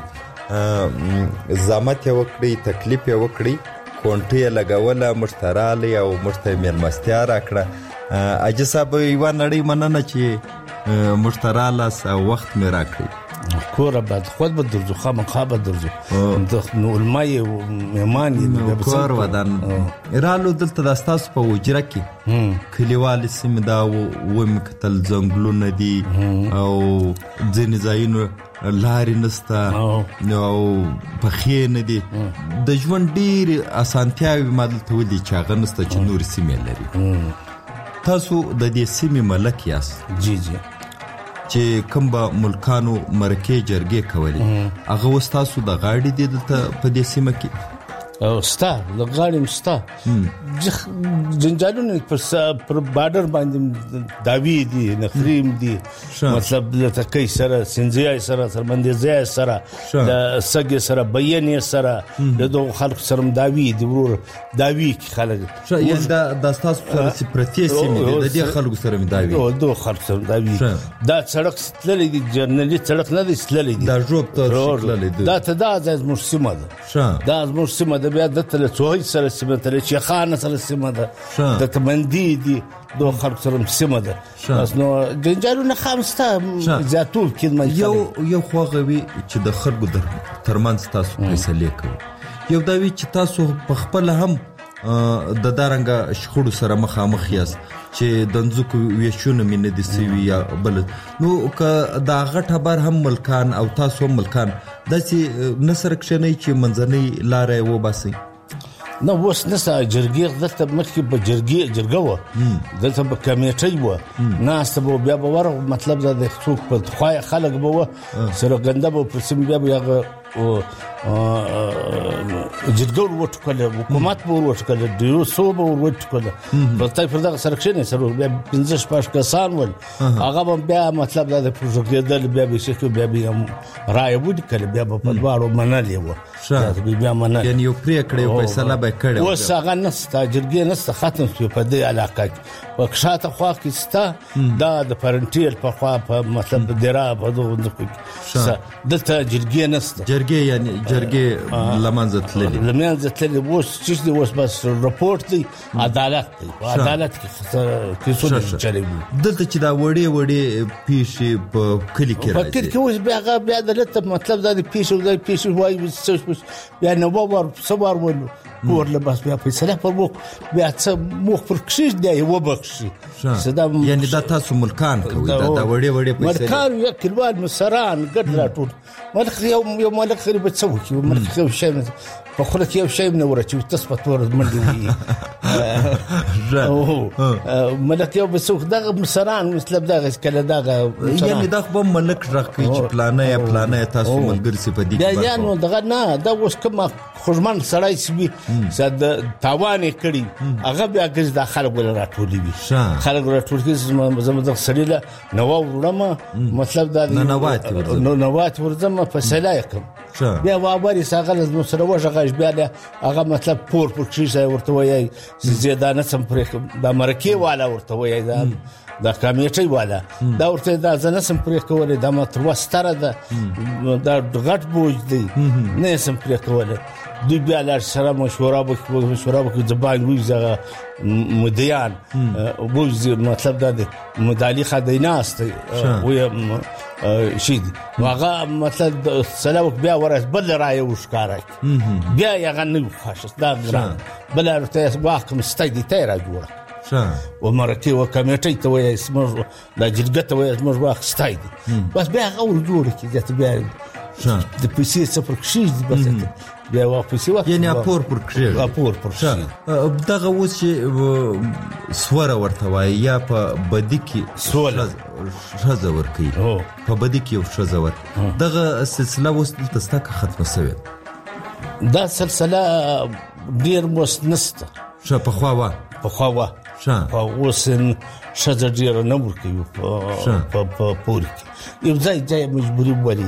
زحمت یې وکړی تکلیف یې وکړی کونټې یې لګوله موږ ته راغلی او موږ ته یې مېلمستیا راکړه حاجي صاحب یوه نړۍ مننه چې موږ ته رالاست او وخت مې راکړی کوره بعد خود به درځو خامخا به درځو نو علما یې مهمان یې کور ودان رالو دلته د ستاسو په وجره کې کلیوالې سیمې دا ومې کتل ځنګلونه دي او ځینې ځایونو لارې نسته او پخې نه دي د ژوند ډېرې اسانتیاوې ما دلته ولیدې چې هغه نسته چې نورې سیمې لري تاسو د دې سیمې ملک یاست جی جی چې کوم به ملکانو مرکې جرګې کولې هغه اوس تاسو د غاړې دي دلته په دې سیمه کې او ستا د غاړې ستا جنجالونه پر بارډر باندې داوی دي نخریم دي مطلب د تکي سره سنځي سره سرمندزي سره د سګي سره بیانې سره د دوه خلک سره داوی دي ورور داوی کی خلک یعنی دا د تاسو سره سپرتي سیمه د دې خلکو سره داوی او دوه خلک سره داوی دا سړک ستللې دي جرنالي سړک نه دي ستللې دي دا جوب ته ستللې دي دا ته دا از مرسمه ده دا از مرسمه ده بیا د تل څوهي سره سیمه تل چې خان سره سیمه ده د تمندي دي دوه خلک سره سیمه ده بس نو جنجالونه خامسته زیاتول کېدم یو یو خوغوي چې د خلکو ترمنځ تاسو فیصله کوي یو دا وی چې تاسو په خپل هم د دارنګه شخړو سره مخامخ یاست چې د ځکو ویشونه مې نه دي سوي یا بل نو که دا غټ خبر هم ملکان او تاسو هم ملکان داسې نصر کښنی چې منځنۍ لارې و باسي نو وس نسا جرګې دلته مخکې په جرګې جرګه و دلته په کمیټې و ناس ته بیا به ور مطلب دا د څوک په خوای خلک به و سره غنده به پر سم بیا بیا او جرګه وټکله حکومت به وټکله ډیرو سو به وټکله په تای پر دغه سرکشن سره بیا پنځه شپږ کسان ول هغه بیا مطلب دا د پروژې دل بیا به شکل بیا بیا رائے ود کله بیا په پدوارو منلې و بیا منل یعنی یو پرې کړې فیصله به کړې و څنګه نستا جرګې نستا ختم شو په دې علاقه کې وکشاته خو کې ستا دا د فرنټیر په خوا په مطلب درا په دغه دلته جرګې نستا جرګې یعنی جرګې لمنځه تللې لمنځه تللې وس چې د وس بس رپورت دی عدالت دی عدالت کې کیسونه چلي دلته چې دا وړي وړي پیښې په کلی کې راځي فکر کې اوس بیا بیا دلته مطلب دا پیښې دا پیښې وایي بیا نو ور صبر ول ور له بس بیا فیصله پر مخ بیا څه مخ پر کشش دی و بخشي یعنی دا تاسو ملکان کوي دا وړي وړي پیسې ملکان یو کلوال مسران ګډ راټول ملک یو یو ملک خري به څه وکي ملک یو شی په خله کې یو شی نه ورچې تثبت ور منډي ملک یو بسوخ دغه مسران مطلب دغه کله دغه یعنی دا خو ملک راکې چې پلانه یا پلانه تاسو ملګری سي په دې یا یا نو دغه نه دا اوس کوم خوشمن سړی سي زاد تاوان کړي هغه بیا ګز داخله ول راټولې وي خلک راټول کې زموږ د سړی نو ورما مطلب دا نو نوات ورزم فیصله کوم بیا وابري ساغل نو سره وژغه بیا هغه مطلب پور پر شي ورته وایي زیادانه سم پر د مرکه والا ورته وایي دا د کمیټې والا دا ورته دا ځنه سم پر کوله د متر وستره ده دا غټ بوج دی نه سم پر کوله دوی بیا لار سره مشوره وکړو مشوره وکړو زبان ویزه مدیان ویز مطلب دا د مدالي خدیناست وي شي واغه مطلب سلام بیا ورس بل رائے وشکارای بیا یغه نه خاص دا ګران بل ارته واقع مستګی تیرا جوړه و مرکه و کمیټې ته وای اسمر د جرګه ته وای اسمر واخ ستای بس بیا غوړ جوړ کی ځته بیا د پیسې صفر کشي بس بیا واپس وخت یعنی اپور پر کړی اپور پر کړی دغه اوس چې سوره ورته وای یا په بدی کې سوله شزه ور کوي په بدی کې یو شزه ور دغه سلسله اوس تاسو ته ختمه شوه دا سلسله ډیر مستنسته ش په خوا وا په خوا وا ش په وسن شزه ډیر نه ورکوي په په پور کې یو ځای ځای مجبوري ولي کې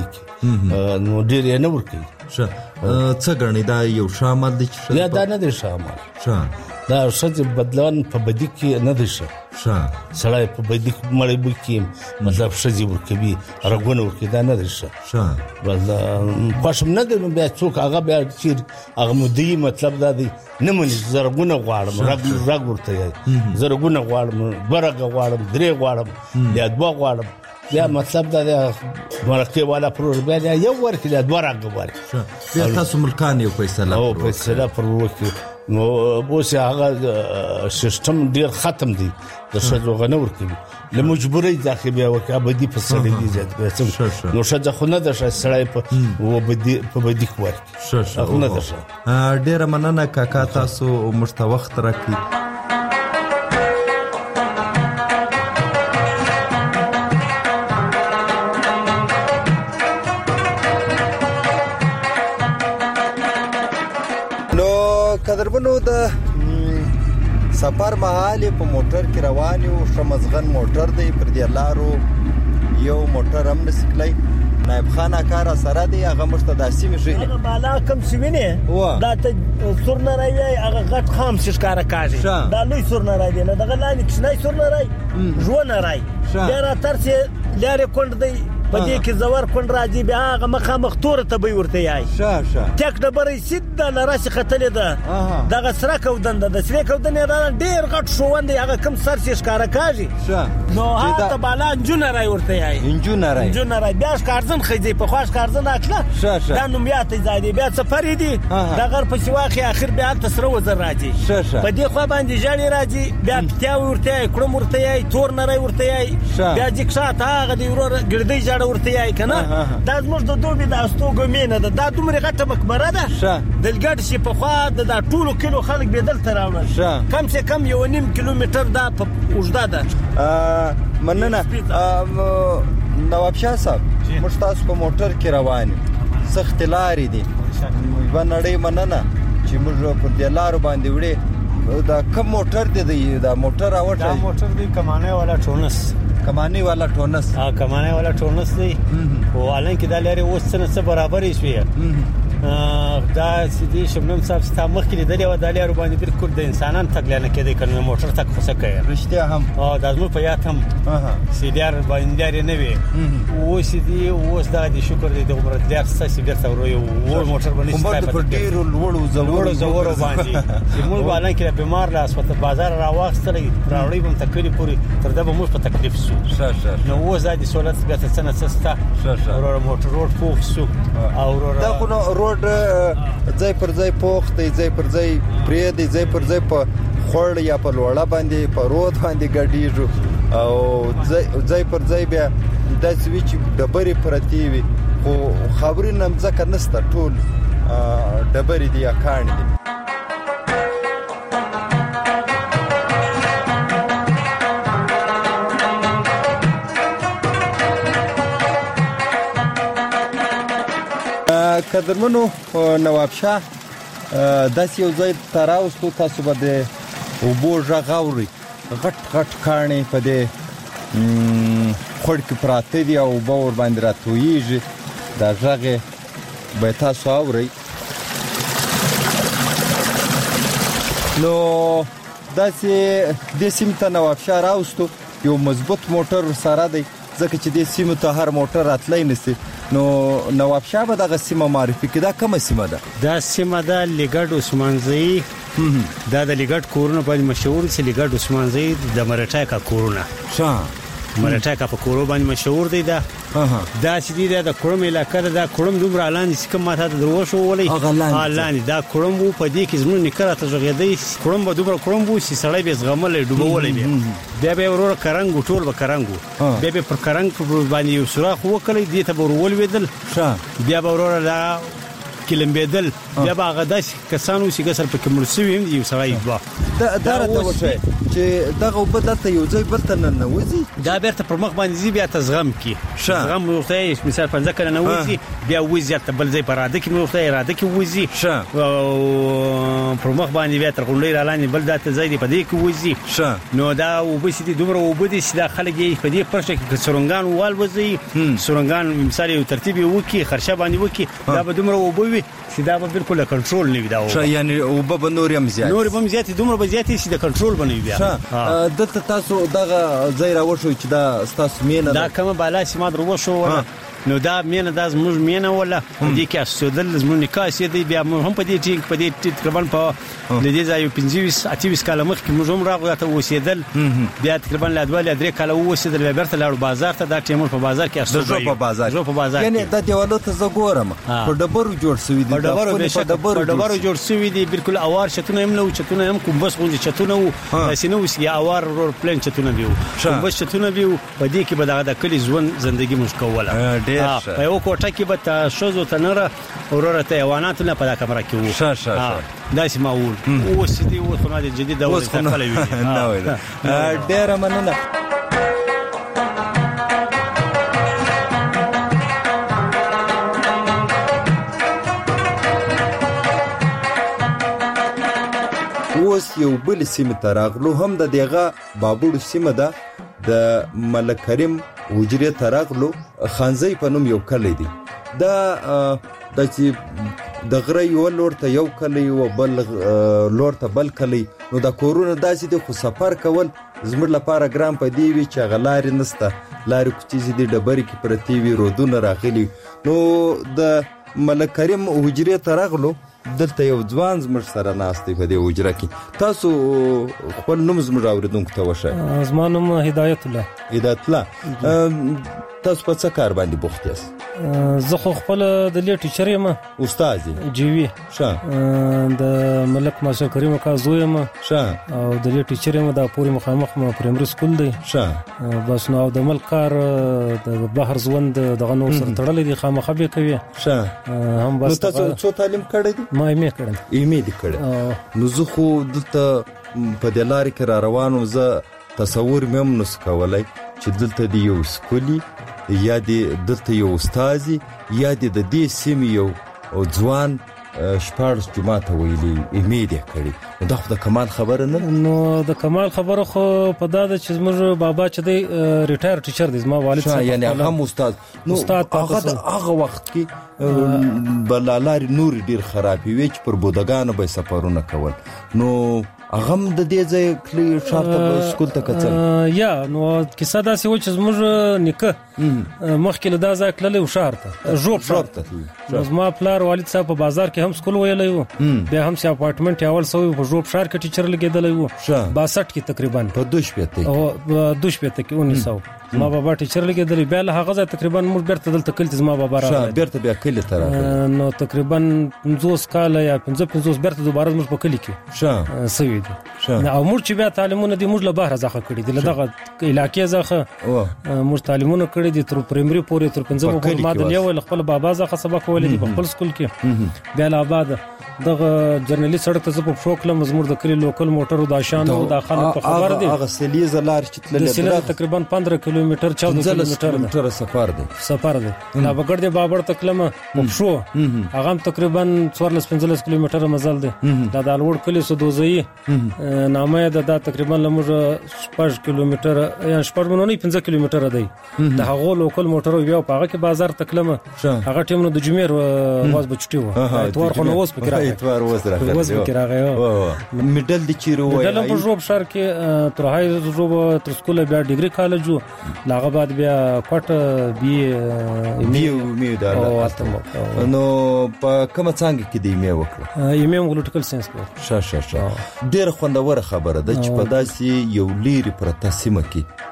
نو ډېر یې نه ورکوي. ښه څه ګڼې دا یو ښه عمل دی چې یا دا نه دی ښه عمل. ښه دا ښځې بدلون په بدي کې نه دی ښه. ښه سړی په بدي مړی بوی کې مطلب ښځې ورکوي رګونه ورکوي دا نه دی ښه. ښه بس خوښ م نه دی نو بیا څوک هغه بیا چې هغه مدعي مطلب دا دی نه مني زه رګونه غواړم رګ رګ ورته یې زه رګونه غواړم دوه رګه غواړم درې غواړم یا دوه غواړم یا مطلب دا دی مرکې والا پرور بیا یو ورکړي یا دوه رګه ورکړي. بیا تاسو ملکان یو فیصله او فیصله پر وکړي نو اوس هغه سیستم ډېر ختم دی د ښځو غنه ورکوي له مجبورۍ ځکه بیا وکړه بدي په سړی دي زیات نو ښځه خو نه ده سړی په بدي په بدي ورکړي خو نه ده. ډېره مننه کاکا تاسو موږ ته وخت راکړئ. قدرمنو د سفر مهال په موټر کې روان یو شمزغن موټر دی پر دې لارو یو موټر هم نسکلی نائب خان کار سره دی هغه مشته داسې مشي هغه بالا کم سوینه دا ته سورنه راوي هغه غټ خام شکاره کاږي دا لوی سورنه راوي نه دغه لاندې کښنای سورنه راوي ژوند راوي ډیر ترسه لارې کند دی په دې کې زور کون راځي بیا هغه مخه مختور ته به ورته یای شه شه تک ډبرې سیده لراس خطلې ده دغه سره کودند د سره کودند نه ډیر غټ شوند هغه کم سر شي ښکارا کاږي نو هغه بالا انجن راي ورته یای انجن راي انجن راي بیا ښکارځن خېږي په خواش کارځن اکله دا نومیات زادي بیا سفر دي د غر په سواخي اخر بیا تسره وزر راځي په دې خو باندې ځړی راځي بیا پتیا ورته کړم ورته یای تور نه راي ورته یای بیا ځکشات هغه دی ورور ګردې ځړ ورته یای کنه دا زموږ د دوبي د استوګو مینه ده دا دومره غټه مقبره ده دلګړ شي په خوا د ټولو کیلو خلک به دلته راوړل کم سے کم یو نیم کیلومتر دا په اوږده ده. مننه نواب شاه صاحب موږ تاسو په موټر کې روان یو سخت لارې دي و نړۍ مننه چې موږ په دې لارو باندې وړي دا کوم موټر دی دا موټر راوټه دا موټر دی کمانه والا ټونس کمانی والا ټونس ها کمانی والا ټونس دی او الان کې د لارې اوس څه برابرې شوې دا سیدی شبنم صاحب ستا مخ کې د لارې د لارې باندې بالکل د انسانان تګلانه کېدی کنه موټر تک خصه کوي رښتیا هم او د ازمو په یاد هم سیدار باندې لري نه وي او سیدی اوس دا د شکر دې د عمر د څه سیدر ته ورو یو موټر باندې ستای په ډیرو لوړو زورو زورو باندې موږ باندې کې بیمار لا اسپیټال بازار راوښتل راوړی بم تکلی پوری تر دا به موږ په تکلیف سو شه شه نو اوس د سہولت بیا څه نه څه اورور موټر روډ پوخ سو اورور دا خو روډ ځای پر ځای پوخ دی ځای پر ځای پرې دی ځای پر ځای په خړ یا په لوړه باندې په رود باندې ګډیږي او ځای پر ځای بیا د سویچ ډبرې پرتی وي خو خبرې نم ځکه نسته ټول ډبرې دی یا کان دی. قدرمنو نواب شاه داس یو ځای تراوستو تاسو به د وبو ژغوري غټ غټ کانې په دې خړ کې پراته دي او باور باندې راتويږي دا ژغه به تاسو اوري نو داسې د سیمه نواب شاه راوستو یو مضبوط موټر سره دی ځکه چې د سیمه ته هر موټر راتلای نسی نو نواب شاه به دغه سیمه معرفي کړه کومه سیمه ده دا سیمه ده لګړ عثمانزئی دا د لګړ کورونه په مشهور سي لګړ عثمانزئی د مرټای کا کورونه شه مرټای کا په کورو باندې مشهور دی دا دا سیدی دا د کورم علاقې دا کورم دومره اعلان چې کوم ماته درو شو ولې اعلان دا کورم وو په دې کې زموږ نکره ته ژغېدې کورم به دومره کورم وو چې سړی به زغمل ډوبولې بیا بیا ورور کرنګ ټول به کرنګ بیا به پر کرنګ باندې یو سوراخ وکړي دې ته ورول ویدل شه بیا به ورور دا کې لمبېدل بیا به هغه داسې کسان اوسي که سر پکې مړ سوي هم یو سړی دوه دا راته وښایه چې دغه اوبه دلته یو ځای بل ته ننوځي دا بیرته پر مخ باندې ځي بیا ته زغم کړي زغم ورته یې مثال پنځه کاله ننوځي بیا وځي هلته بل ځای په راده کې مې ورته یې راده کې وځي پر مخ باندې بیا تر غونډۍ را لاندې بل داسې ځای دی په دې کې وځي نو دا اوبه چې دي دومره اوبه دي چې دا خلک یې په دې پرشه کې که سرنګان والوځي سرنګان مثال یو ترتیب یې وکړي خرشه باندې وکړي دا به دومره اوبه وي چې دا به بالکل له کنټرول نه وي دا اوبه یعنې اوبه به نورې هم زیاتې نورې به هم زیاتې دومره به زیاتې چې د کنټرول به نه وي بیا دلته تاسو دغه ځای راوښوئ چې دا ستاسو مینه دا کومه بالا چې ما در وښوله نو دا مینه دا زموږ مینه ولا دې کې استودل زموږ نکاح سي دی بیا موږ هم په دې ټینګ په دې تقریبا په دې ځای پنځه ویشت اته ویشت کاله مخکې موږ هم راغو ته اوسېدل بیا تقریبا لا دوه لا درې کاله اوسېدل بیا بیرته لاړو بازار ته دا ټیمور په بازار کې استودل په بازار په بازار یعنی دا دیوالو ته زه ګورم په ډبرو جوړ شوی دي په ډبرو جوړ شوی دي بالکل اوار چتونه هم نو چتونه هم کوم بس غونډه چتونه وو داسې نو وسګي اوار رور پلان چتونه دیو کوم بس چتونه دیو په دې کې به دا کلی ژوند ژوندۍ مش کوله ډېر په یو کوټه کې به تا شوزو تنره اورره ته حیوانات نه په دا کمره کې وو ښه ښه داسې معقول اوس دې اوس خو د جدید دور ته خپل وي ډېره مننه اوس یو بل سیمه ته راغلو هم د دغه بابوړو سیمه ده د ملک کریم حجرې ته راغلو خانزۍ په نوم یو کلی دی دا د چې د غره یو لور ته یو کلی او بل لور ته بل کلی نو د کورونه داسې دي خو سفر کول زموږ لپاره ګران په دی وی چې غلاري نسته لارې کوچې دي ډبرې کې پرتی وی رودونه راغلي نو د ملک کریم حجرې ته راغلو دلته یو ځوان زموږ سره ناست دی په دې حجره کې تاسو خپل نوم زموږ اورېدونکو ته وښایئ زما نوم هدایت الله هدایت الله تاسو په څه کار باندې بوخت یاست زه خو خپل د لې ټیچر یم استاد جیوی ښه د ملک ماشا کریم کا زوی یم ښه او د لې ټیچر یم د پوری مخامخ ما پرایمري سکول دی ښه بس نو د ملک کار د بهر ژوند دغه نو سره تړلې دي خامخا به کوي ښه هم بس تاسو څو تعلیم کړی دی ما یې کړم یې دې کړی نو زه خو دلته په دې لارې کې را روانم زه تصور مې هم نس کولای چې دلته دی یو سکولي یا دې دلته یو استازي یا دې د دې سیمې یو ځوان شپاړس جمعه ته ویلي امید یې کړی دا خو د کمال خبره نه نو د کمال خبره خو په دا ده چې زموږ بابا چې دی ریټایر ټیچر دی زما والد صاحب یعنی هغه استاد نو هغه د هغه وخت کې بلالاري نور ډیر خرابې وي چې پر بودګانو به سفرونه کول نو هغه د دې ځای کلی شاته سکول ته کتل یا نو کیسه دا سی و چې زموږ نیکه مخکې له دا ځای کله و شهر ته ژوب شهر ته زما پلار والد صاحب په بازار کې هم سکول ویلی و بیا هم سي اپارټمنټ اول سوی په ژوب شهر کې ټیچر لګیدلی و باسټ کې تقریبا په دوه شپېته او دوه شپېته کې اونیس سو ما بابا ټیچر لګیدلی بیا له هغه ځای تقریبا موږ بیرته دلته کلی زما بابا راغلی بیرته بیا کلی ته راغلی نو تقریبا پنځوس کاله یا پنځه پنځوس بیرته دوباره موږ په کلی کې ښه سوي دي او موږ چې بیا تعلیمونه دي موږ له بهر ځخه کړي دي له دغه علاقې ځخه موږ تعلیمونه کړي دي تر پرایمري پورې تر پنځمه پورې ما د یو خپل بابا ځخه سبق ویلی دي په خپل سکول کې بیا له آباد دغه جرنالي سړک ته په شوکله مزمور د کلی لوکل موټر د شان او د خلک په خبر دي هغه سلیزه لار چې تلل د سلیزه تقریبا پندرہ کیلومتر چودہ کیلومتر سفر دی سفر دی لا بغړ دی بابر تکلمه په شو هغه تقریبا څوارلس پنځلس کیلومتر مزل دی دا د الوړ کلی سودوزي نامه ده تقریبا لمر شپږ کیلومتر یا شپږ نه پنځه کیلومتر دی د هغه لوکل موټر یو په هغه کې بازار تکلمه هغه ټیم نو د جمعې واز بچټي و اتوار خو نو اوس پکې اتوار اوس راغلی اوس پکې راغی میډل د چیرو وای میډل په ژوب شهر کې تر هاي ژوب تر سکول بیا ډیګري کالج لاغه بعد بیا کوټ بي بي مي دا نو په کومه څنګه کې دی مې وکړه ایم ام پولیټیکل ساينس کې شه شه شه ډېر خوندور خبره ده چې په داسې یو لیري پرته سیمه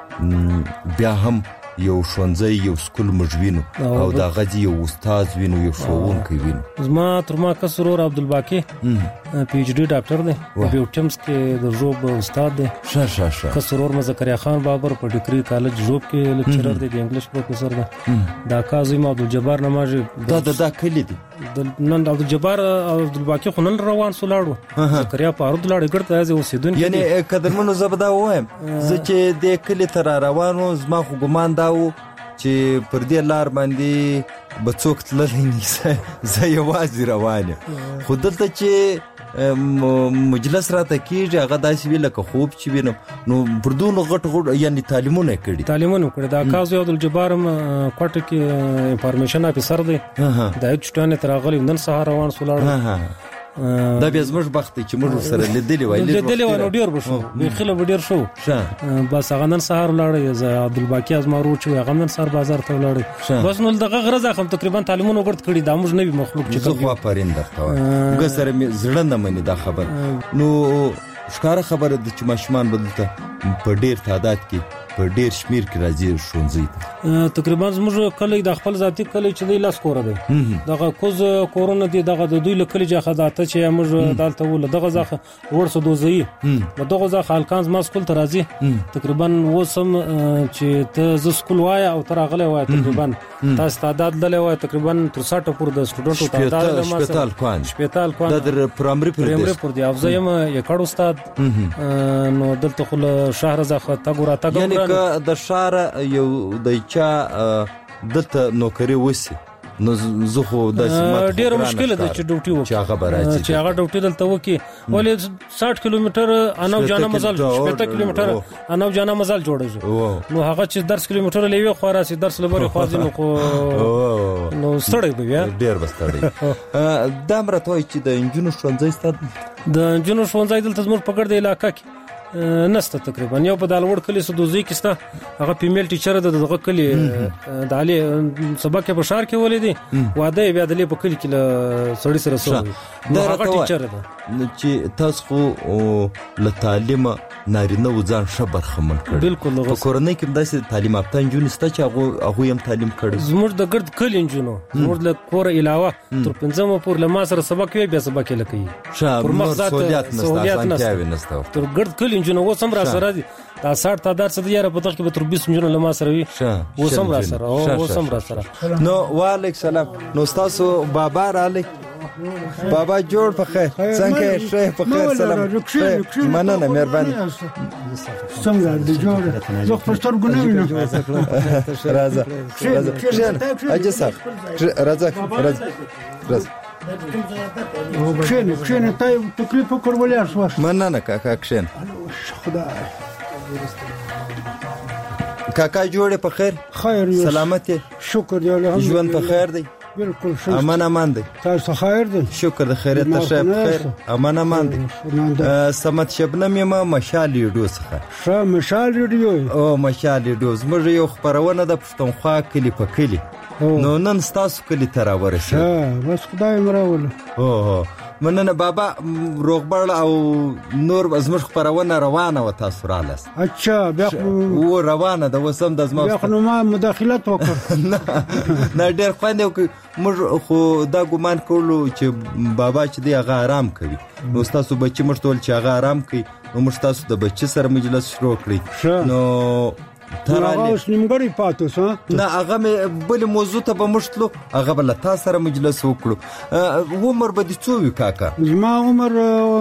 کې بیا هم یو ښوونځی یو سکول موږ وینو او د هغه یو استاد وینو یو ښوونکی وینو زما تر ما کس ورور عبدالباقي پی ایچ ډي ډاکټر دی بیوټیمز کې د ژوب استاد دی. ښه ښه ښه. کسرور مزکریا خان بابر په ډیګري کالج ژوب کې لیکچرر دی، د انګلیش پروفیسور دی. دا کازم عبدالجبار نماجي دا د دا کلی دی. نن عبدالجبار عبدالباقي خو نن روان سو لاړو، زکریا پارود لاړ ګرته ځای اوسیدونکي. یعنی قدرمنو زه به دا ووایم زه چې دې کلي ته را روان وم زما خو ګمان دا و چې پر دې لار باندې به څوک تللی نه، زه یوازې روان یم. خو دلته چې مجلس راته کېږي هغه داسې وي لکه خوب چې وینم. نو پر دونو غټ غټ یعنې تعلیمونه یې کړي تعلیمونه کړي. دا کازو عبدالجبار هم کوټه کې انفارمیشن افیسر دی، د هیڅ چټانې تر راغلی نن سهار روان سو لاړو. دا بیا زموږ بخت دی چې موږ سره لیدلی وای لیدلی وای نو ډېر به شو، بیخي به ډېر شو. بس هغه نن سهار ولاړی، زه عبدالباقي ازما ورور چې هغه نن سهار بازار ته ولاړی. بس نو دغه غرض هم تقریبا تعلیمونه وګړد کړي، دا موږ نوی مخلوق چې زه خو آفرین درته وایم ګه سره مې زړه نه مني دا خبر. نو ښکاره خبره ده چې ماشومان به دلته په ډېر تعداد کې په ډېر شمیر کې راځي ښوونځي ته. تقریبا زموږ کلی د خپل ذاتي کلی چې دی لس کوره دی، دغه کوز کورونه دي، دغه د دوی له کلي څخه داته چې موږ دلته ول دغه ځخه ورسو دوزي د دغه ځخه الکانز ما سکول ته راځي. تقریبا وسم چې ته ز سکول وای او تر غلې وای تقریبا تاسو تعداد دلې وای تقریبا تر ساઠ پور د سټوډنټو تعداد د ما شپږ کوان شپږ کوان د پرایمري پرایمري پور دی. افزایم یو کډ استاد نو دلته خو شهر ځخه تا ګورا تا ګورا که د ښار یو د چا دلته نوکري وسی نو زه خو داسې ډېره مشکله ده چې ډوټي وکړي چې هغه به راځي چې هغه ډوټي دلته وکړي. ولې ساઠ کیلومتر انو جانا مزل شپږ کیلومتر انو جانا مزل جوړیږي، نو هغه چې درس کیلومتر لیوي خو راسي درس لبري خوازي نو خو نو ستړی به بیا ډېر به ستړی. دا مرته وایي چې د انجونو ښوونځی ستاد د انجونو ښوونځی دلته زموږ په ګرد علاقه کې نسته. تقریبا یو په دالوړ کلی سدوزي کې ستا هغه فیمیل ټیچر د دغه کلی د علي سبق په شهر کې ولیدي، واده بیا د لې په کلی کې سړی سره سو دا هغه ټیچر ده چې تاسو خو له تعلیم نارینه و ځان ښه برخمن کړي. بالکل په کورنۍ کې داسې تعلیم یافته نجونې شته چې هغه هغوی هم تعلیم کړی. زموږ د ګرد کلي نجونو زموږ له کوره علاوه تر پنځمه پورې له ما سره سبق وی بیا سبق یې لکوي پر مخ سہولیات نشته تر ګرد کلي نجونو اوس هم را سره دي. دا ساઠ تعداد څه دی یاره په دغه کې به تر بیست نجونو له ما سره وي، اوس هم را سره اوس هم را سره. نو وعلیکم سلام. نو تاسو بابا رالی بابا جوړ په خیر څنګه شه په خیر سلام مننه مهرباني څنګه دې جوړ زه خپل سترګو نه وینم. راځه راځه اجازه صاحب راځه راځه راځه کښېنه کښېنه ته تکلیف وکړ ولیار شوه. مننه کاکا کښېنه. خدای کاکا جوړ په خیر خیر سلامت شکر دی الحمدلله ژوند په خیر دی بالکل امان امان دی تاسو خیر دی شکر د خیریت ته په خیر امان امان دی. سمت شبنم یم مشال ریډیو څخه. ښه مشال ریډیو او مشال ریډیو زموږ یو خبرونه د پښتونخوا کلی په کلی نو نن ستاسو کلی ته راورسېد. ښه بس خدای مې راوله. اوه مننه بابا روغبړ او نور زموږ خبرونه روانه و تاسو رالاست. اچھا بیا و روانه د وسم د زما بیا نو ما مداخلت وکړ. نه ډېر خوند یو موږ خو دا ګمان کولو چې بابا چې دی هغه آرام کوي، نو تاسو بچی موږ ټول چې هغه آرام کوي نو موږ تاسو د بچی سره مجلس شروع کړی. نو هغه اوس نیمګړی پاتې سه نه هغه مې بل موضوع ته به موږ تلو هغه به له تا سره مجلس وکړو. عمر به دې څو وي کاکا؟ زما عمر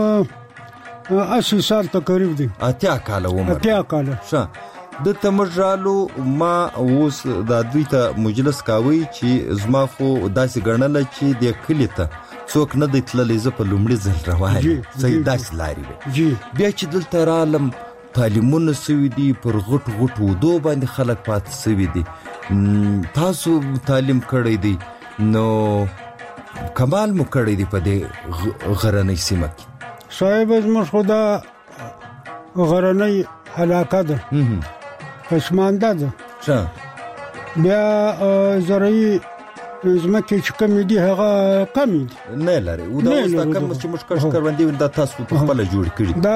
اسی سال تقریب دی. اتیا کاله عمر اتیا کاله. ښه دلته موږ رالو ما اوس دا دوی ته مجلس کاوی چې زما خو داسې ګڼله چې دې کلي ته څوک نه دی تللی، زه په لومړي ځل روان یم صحیح داسې لارې وې. بیا چې دلته رالم تعلیمونه سوي دي پر غټو غټو ودو باندې خلک پاتې سوي دي. تاسو تعلیم کړی دی نو کمال مو کړی دی په دې غرنۍ سیمه کې. صاحب زموږ خو دا غرنۍ علاقه ده پسمانده ده. ښه بیا زرعي ځمکې چې کمې دي هغه کمې دي نه لري او دا اوس دا کم چې موږ کښ کروندې دا تاسو په خپل جوړ کړی دا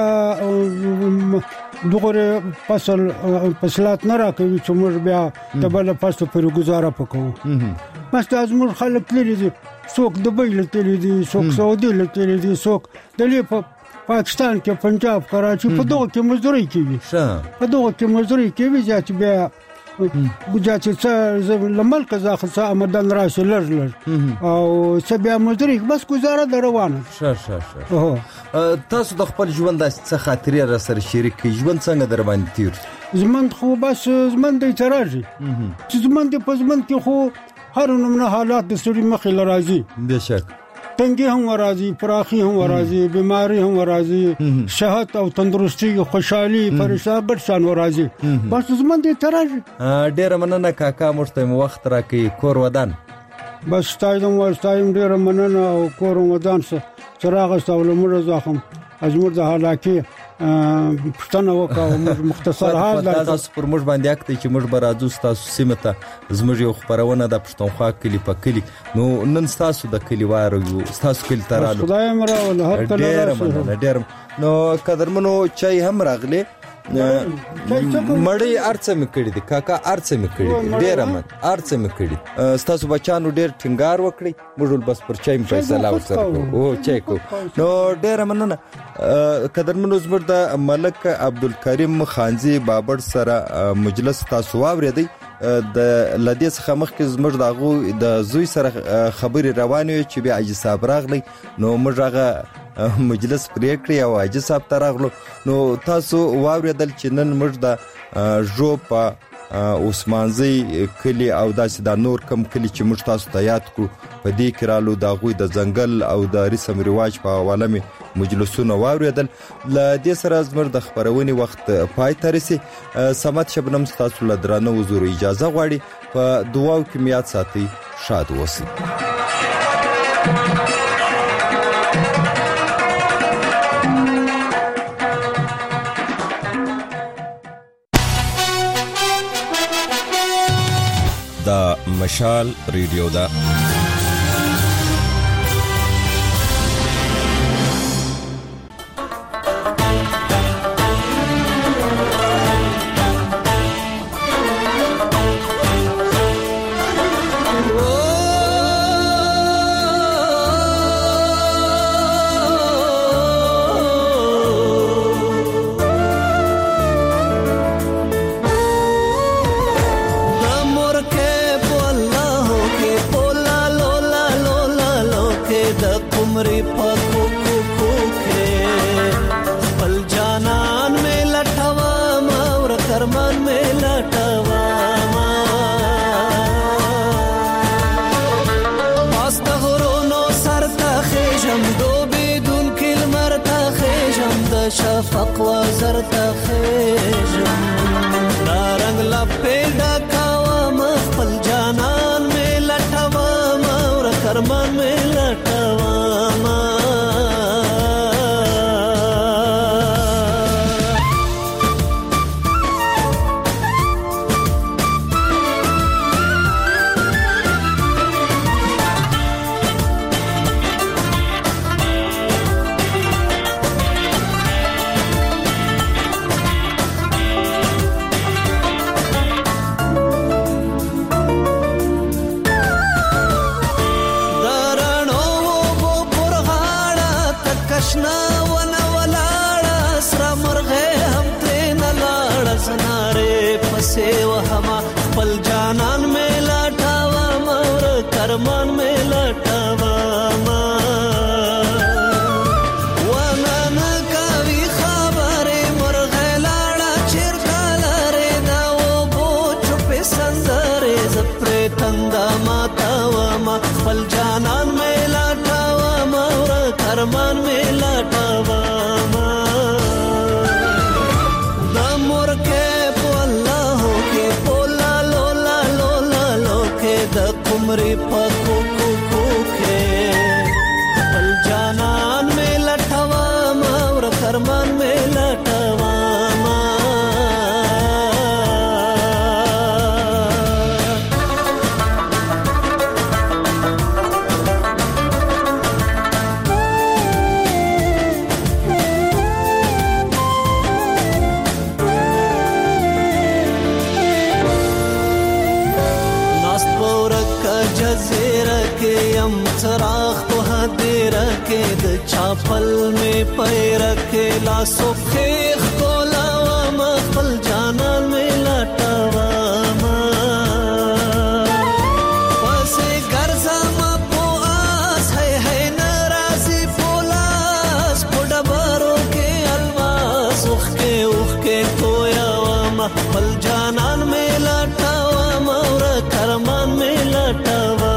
دغه فصل فصلات نه راکوي چې موږ بیا د بل فصل پر گزاره وکړو بس تاسو موږ خلک لري دي څوک دبي لته دي څوک سعودي لته دي څوک د پاکستان کې پنجاب کراچي په دغه کې مزدوري کوي په دغه کې مزدوري کوي چې بیا ګجات څه لمل قزا خصه آمدن راشي لږ لږ او څه بیا مزدوري بس گزاره روانه شه شه شه تاسو د خپل ژوند د څه خاطرې را سره شریک ژوند څنګه در باندې تیر زمند خو بس زمند دی تراجي چې زمند په زمند کې خو هر نومه حالات د سړي مخې لراځي بشک تنګي هم ورازي پراخي هم ورازي بيماري هم ورازي صحت او تندرستي خوشحالي پریشان ګټسان ورازي بس زمون دي تراجي ډېر مننه کاکا مشته وخت راکې کور ودان بس تایم ورستایم ډېر مننه او کور ودان چراغ استول مر زخم ازمر د حالاکي پښتنه وکاو مختصر حال تاسو پر موږ باندې اکته چې موږ برازو تاسو سیمته زموږ یو خبرونه د پښتونخوا کلی په کلی نو نن تاسو د کلی وارو تاسو کلی ترالو خدای مرا ول هر کله ډېر نو قدرمنو چای هم راغله مړی ارڅ مې کړی دی کاکا ارڅ مې کړی ډېر من ارڅ مې کړی تاسو بچانو ډېر ټینګار وکړي موږ بس پر چای په فیصله وسره او چای کو نو ډېر مننه قدرمنو زمر د ملک عبدالکریم خانزي بابر سره مجلس تاسو واوریدي د لدې څخه مخکې زمر دغه د زوی سره خبري روانه چې بیا عجز صاحب راغلی نو موږ هغه مجلس پریکړه او عجز صاحب ترغلو نو تاسو واوریدل چې نن موږ د ژوپا عثمانزي کلی او داسې د نور کم کلی چې موږ تاسو ته یاد کو په دې کرالو د غوي د ځنګل او د رسم رواج په حواله می مجلسونه واوریدل ل دې سره زمر د خبرونې وخت پای ته رسي سمات شبنم تاسو له درنو حضور اجازه غواړي په دعاو کې میات ساتي شاد اوسئ دا مشال ریډیو دا شفق وزر تخیجم نارنگ لپیدا کاوام خپل جانان میں لټوام اور کرمان میں لټوام کرمان میں لټوام ونن کوي خبره مرغه لاړه چیرته لاره دا و بو چپ سندره زپره تندا ماتوام خپل جانان میں لټوام اور کرمان میں لټوام د مرکه په الله کې پولا لولا لولا لوکه د عمرې پکو کو کو کې بل جانان میں لټوام اور کرمان میں لټوام اندھیرا کے یم چراغ په هدیرا کې د چاپل می پیرا کې لاسو خېخ کولا ما خپل جانان می لټاوا ما پسې ګرځا ما په آس ہے ہے ناراضي پولاس پډبارو کې الواز اوخ کې اوخ کې تویا ما خپل جانان می لټاوا ما ور کرمان می لټاوا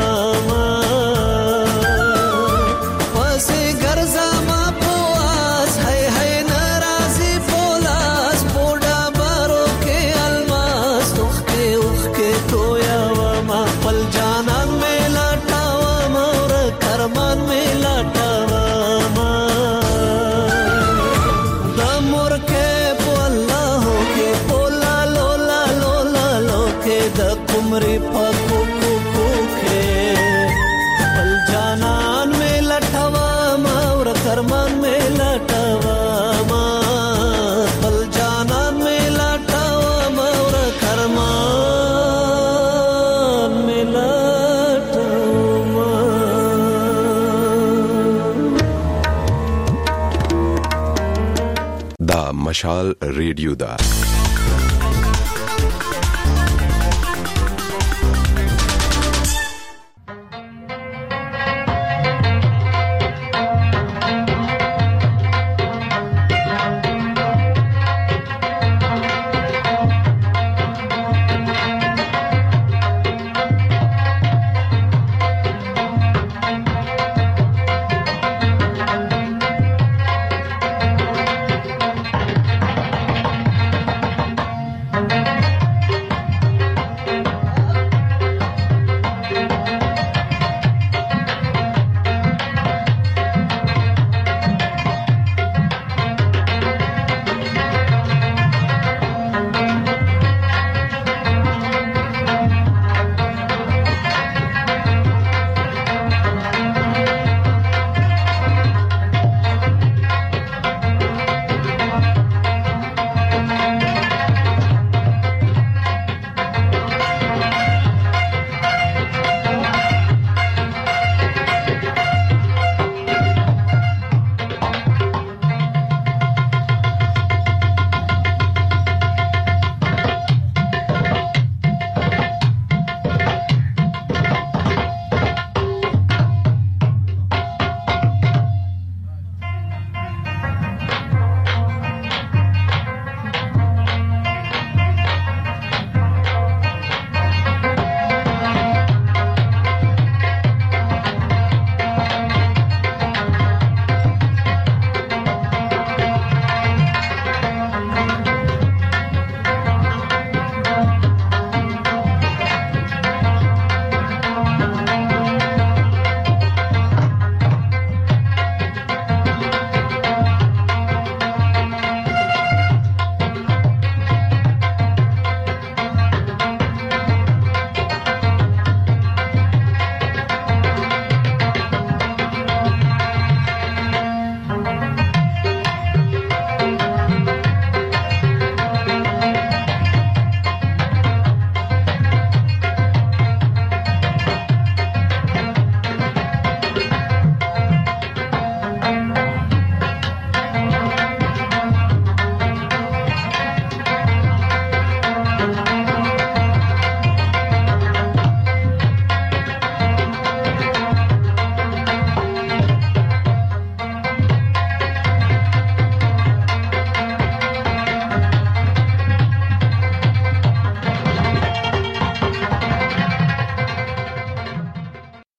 مشال ریډیو دا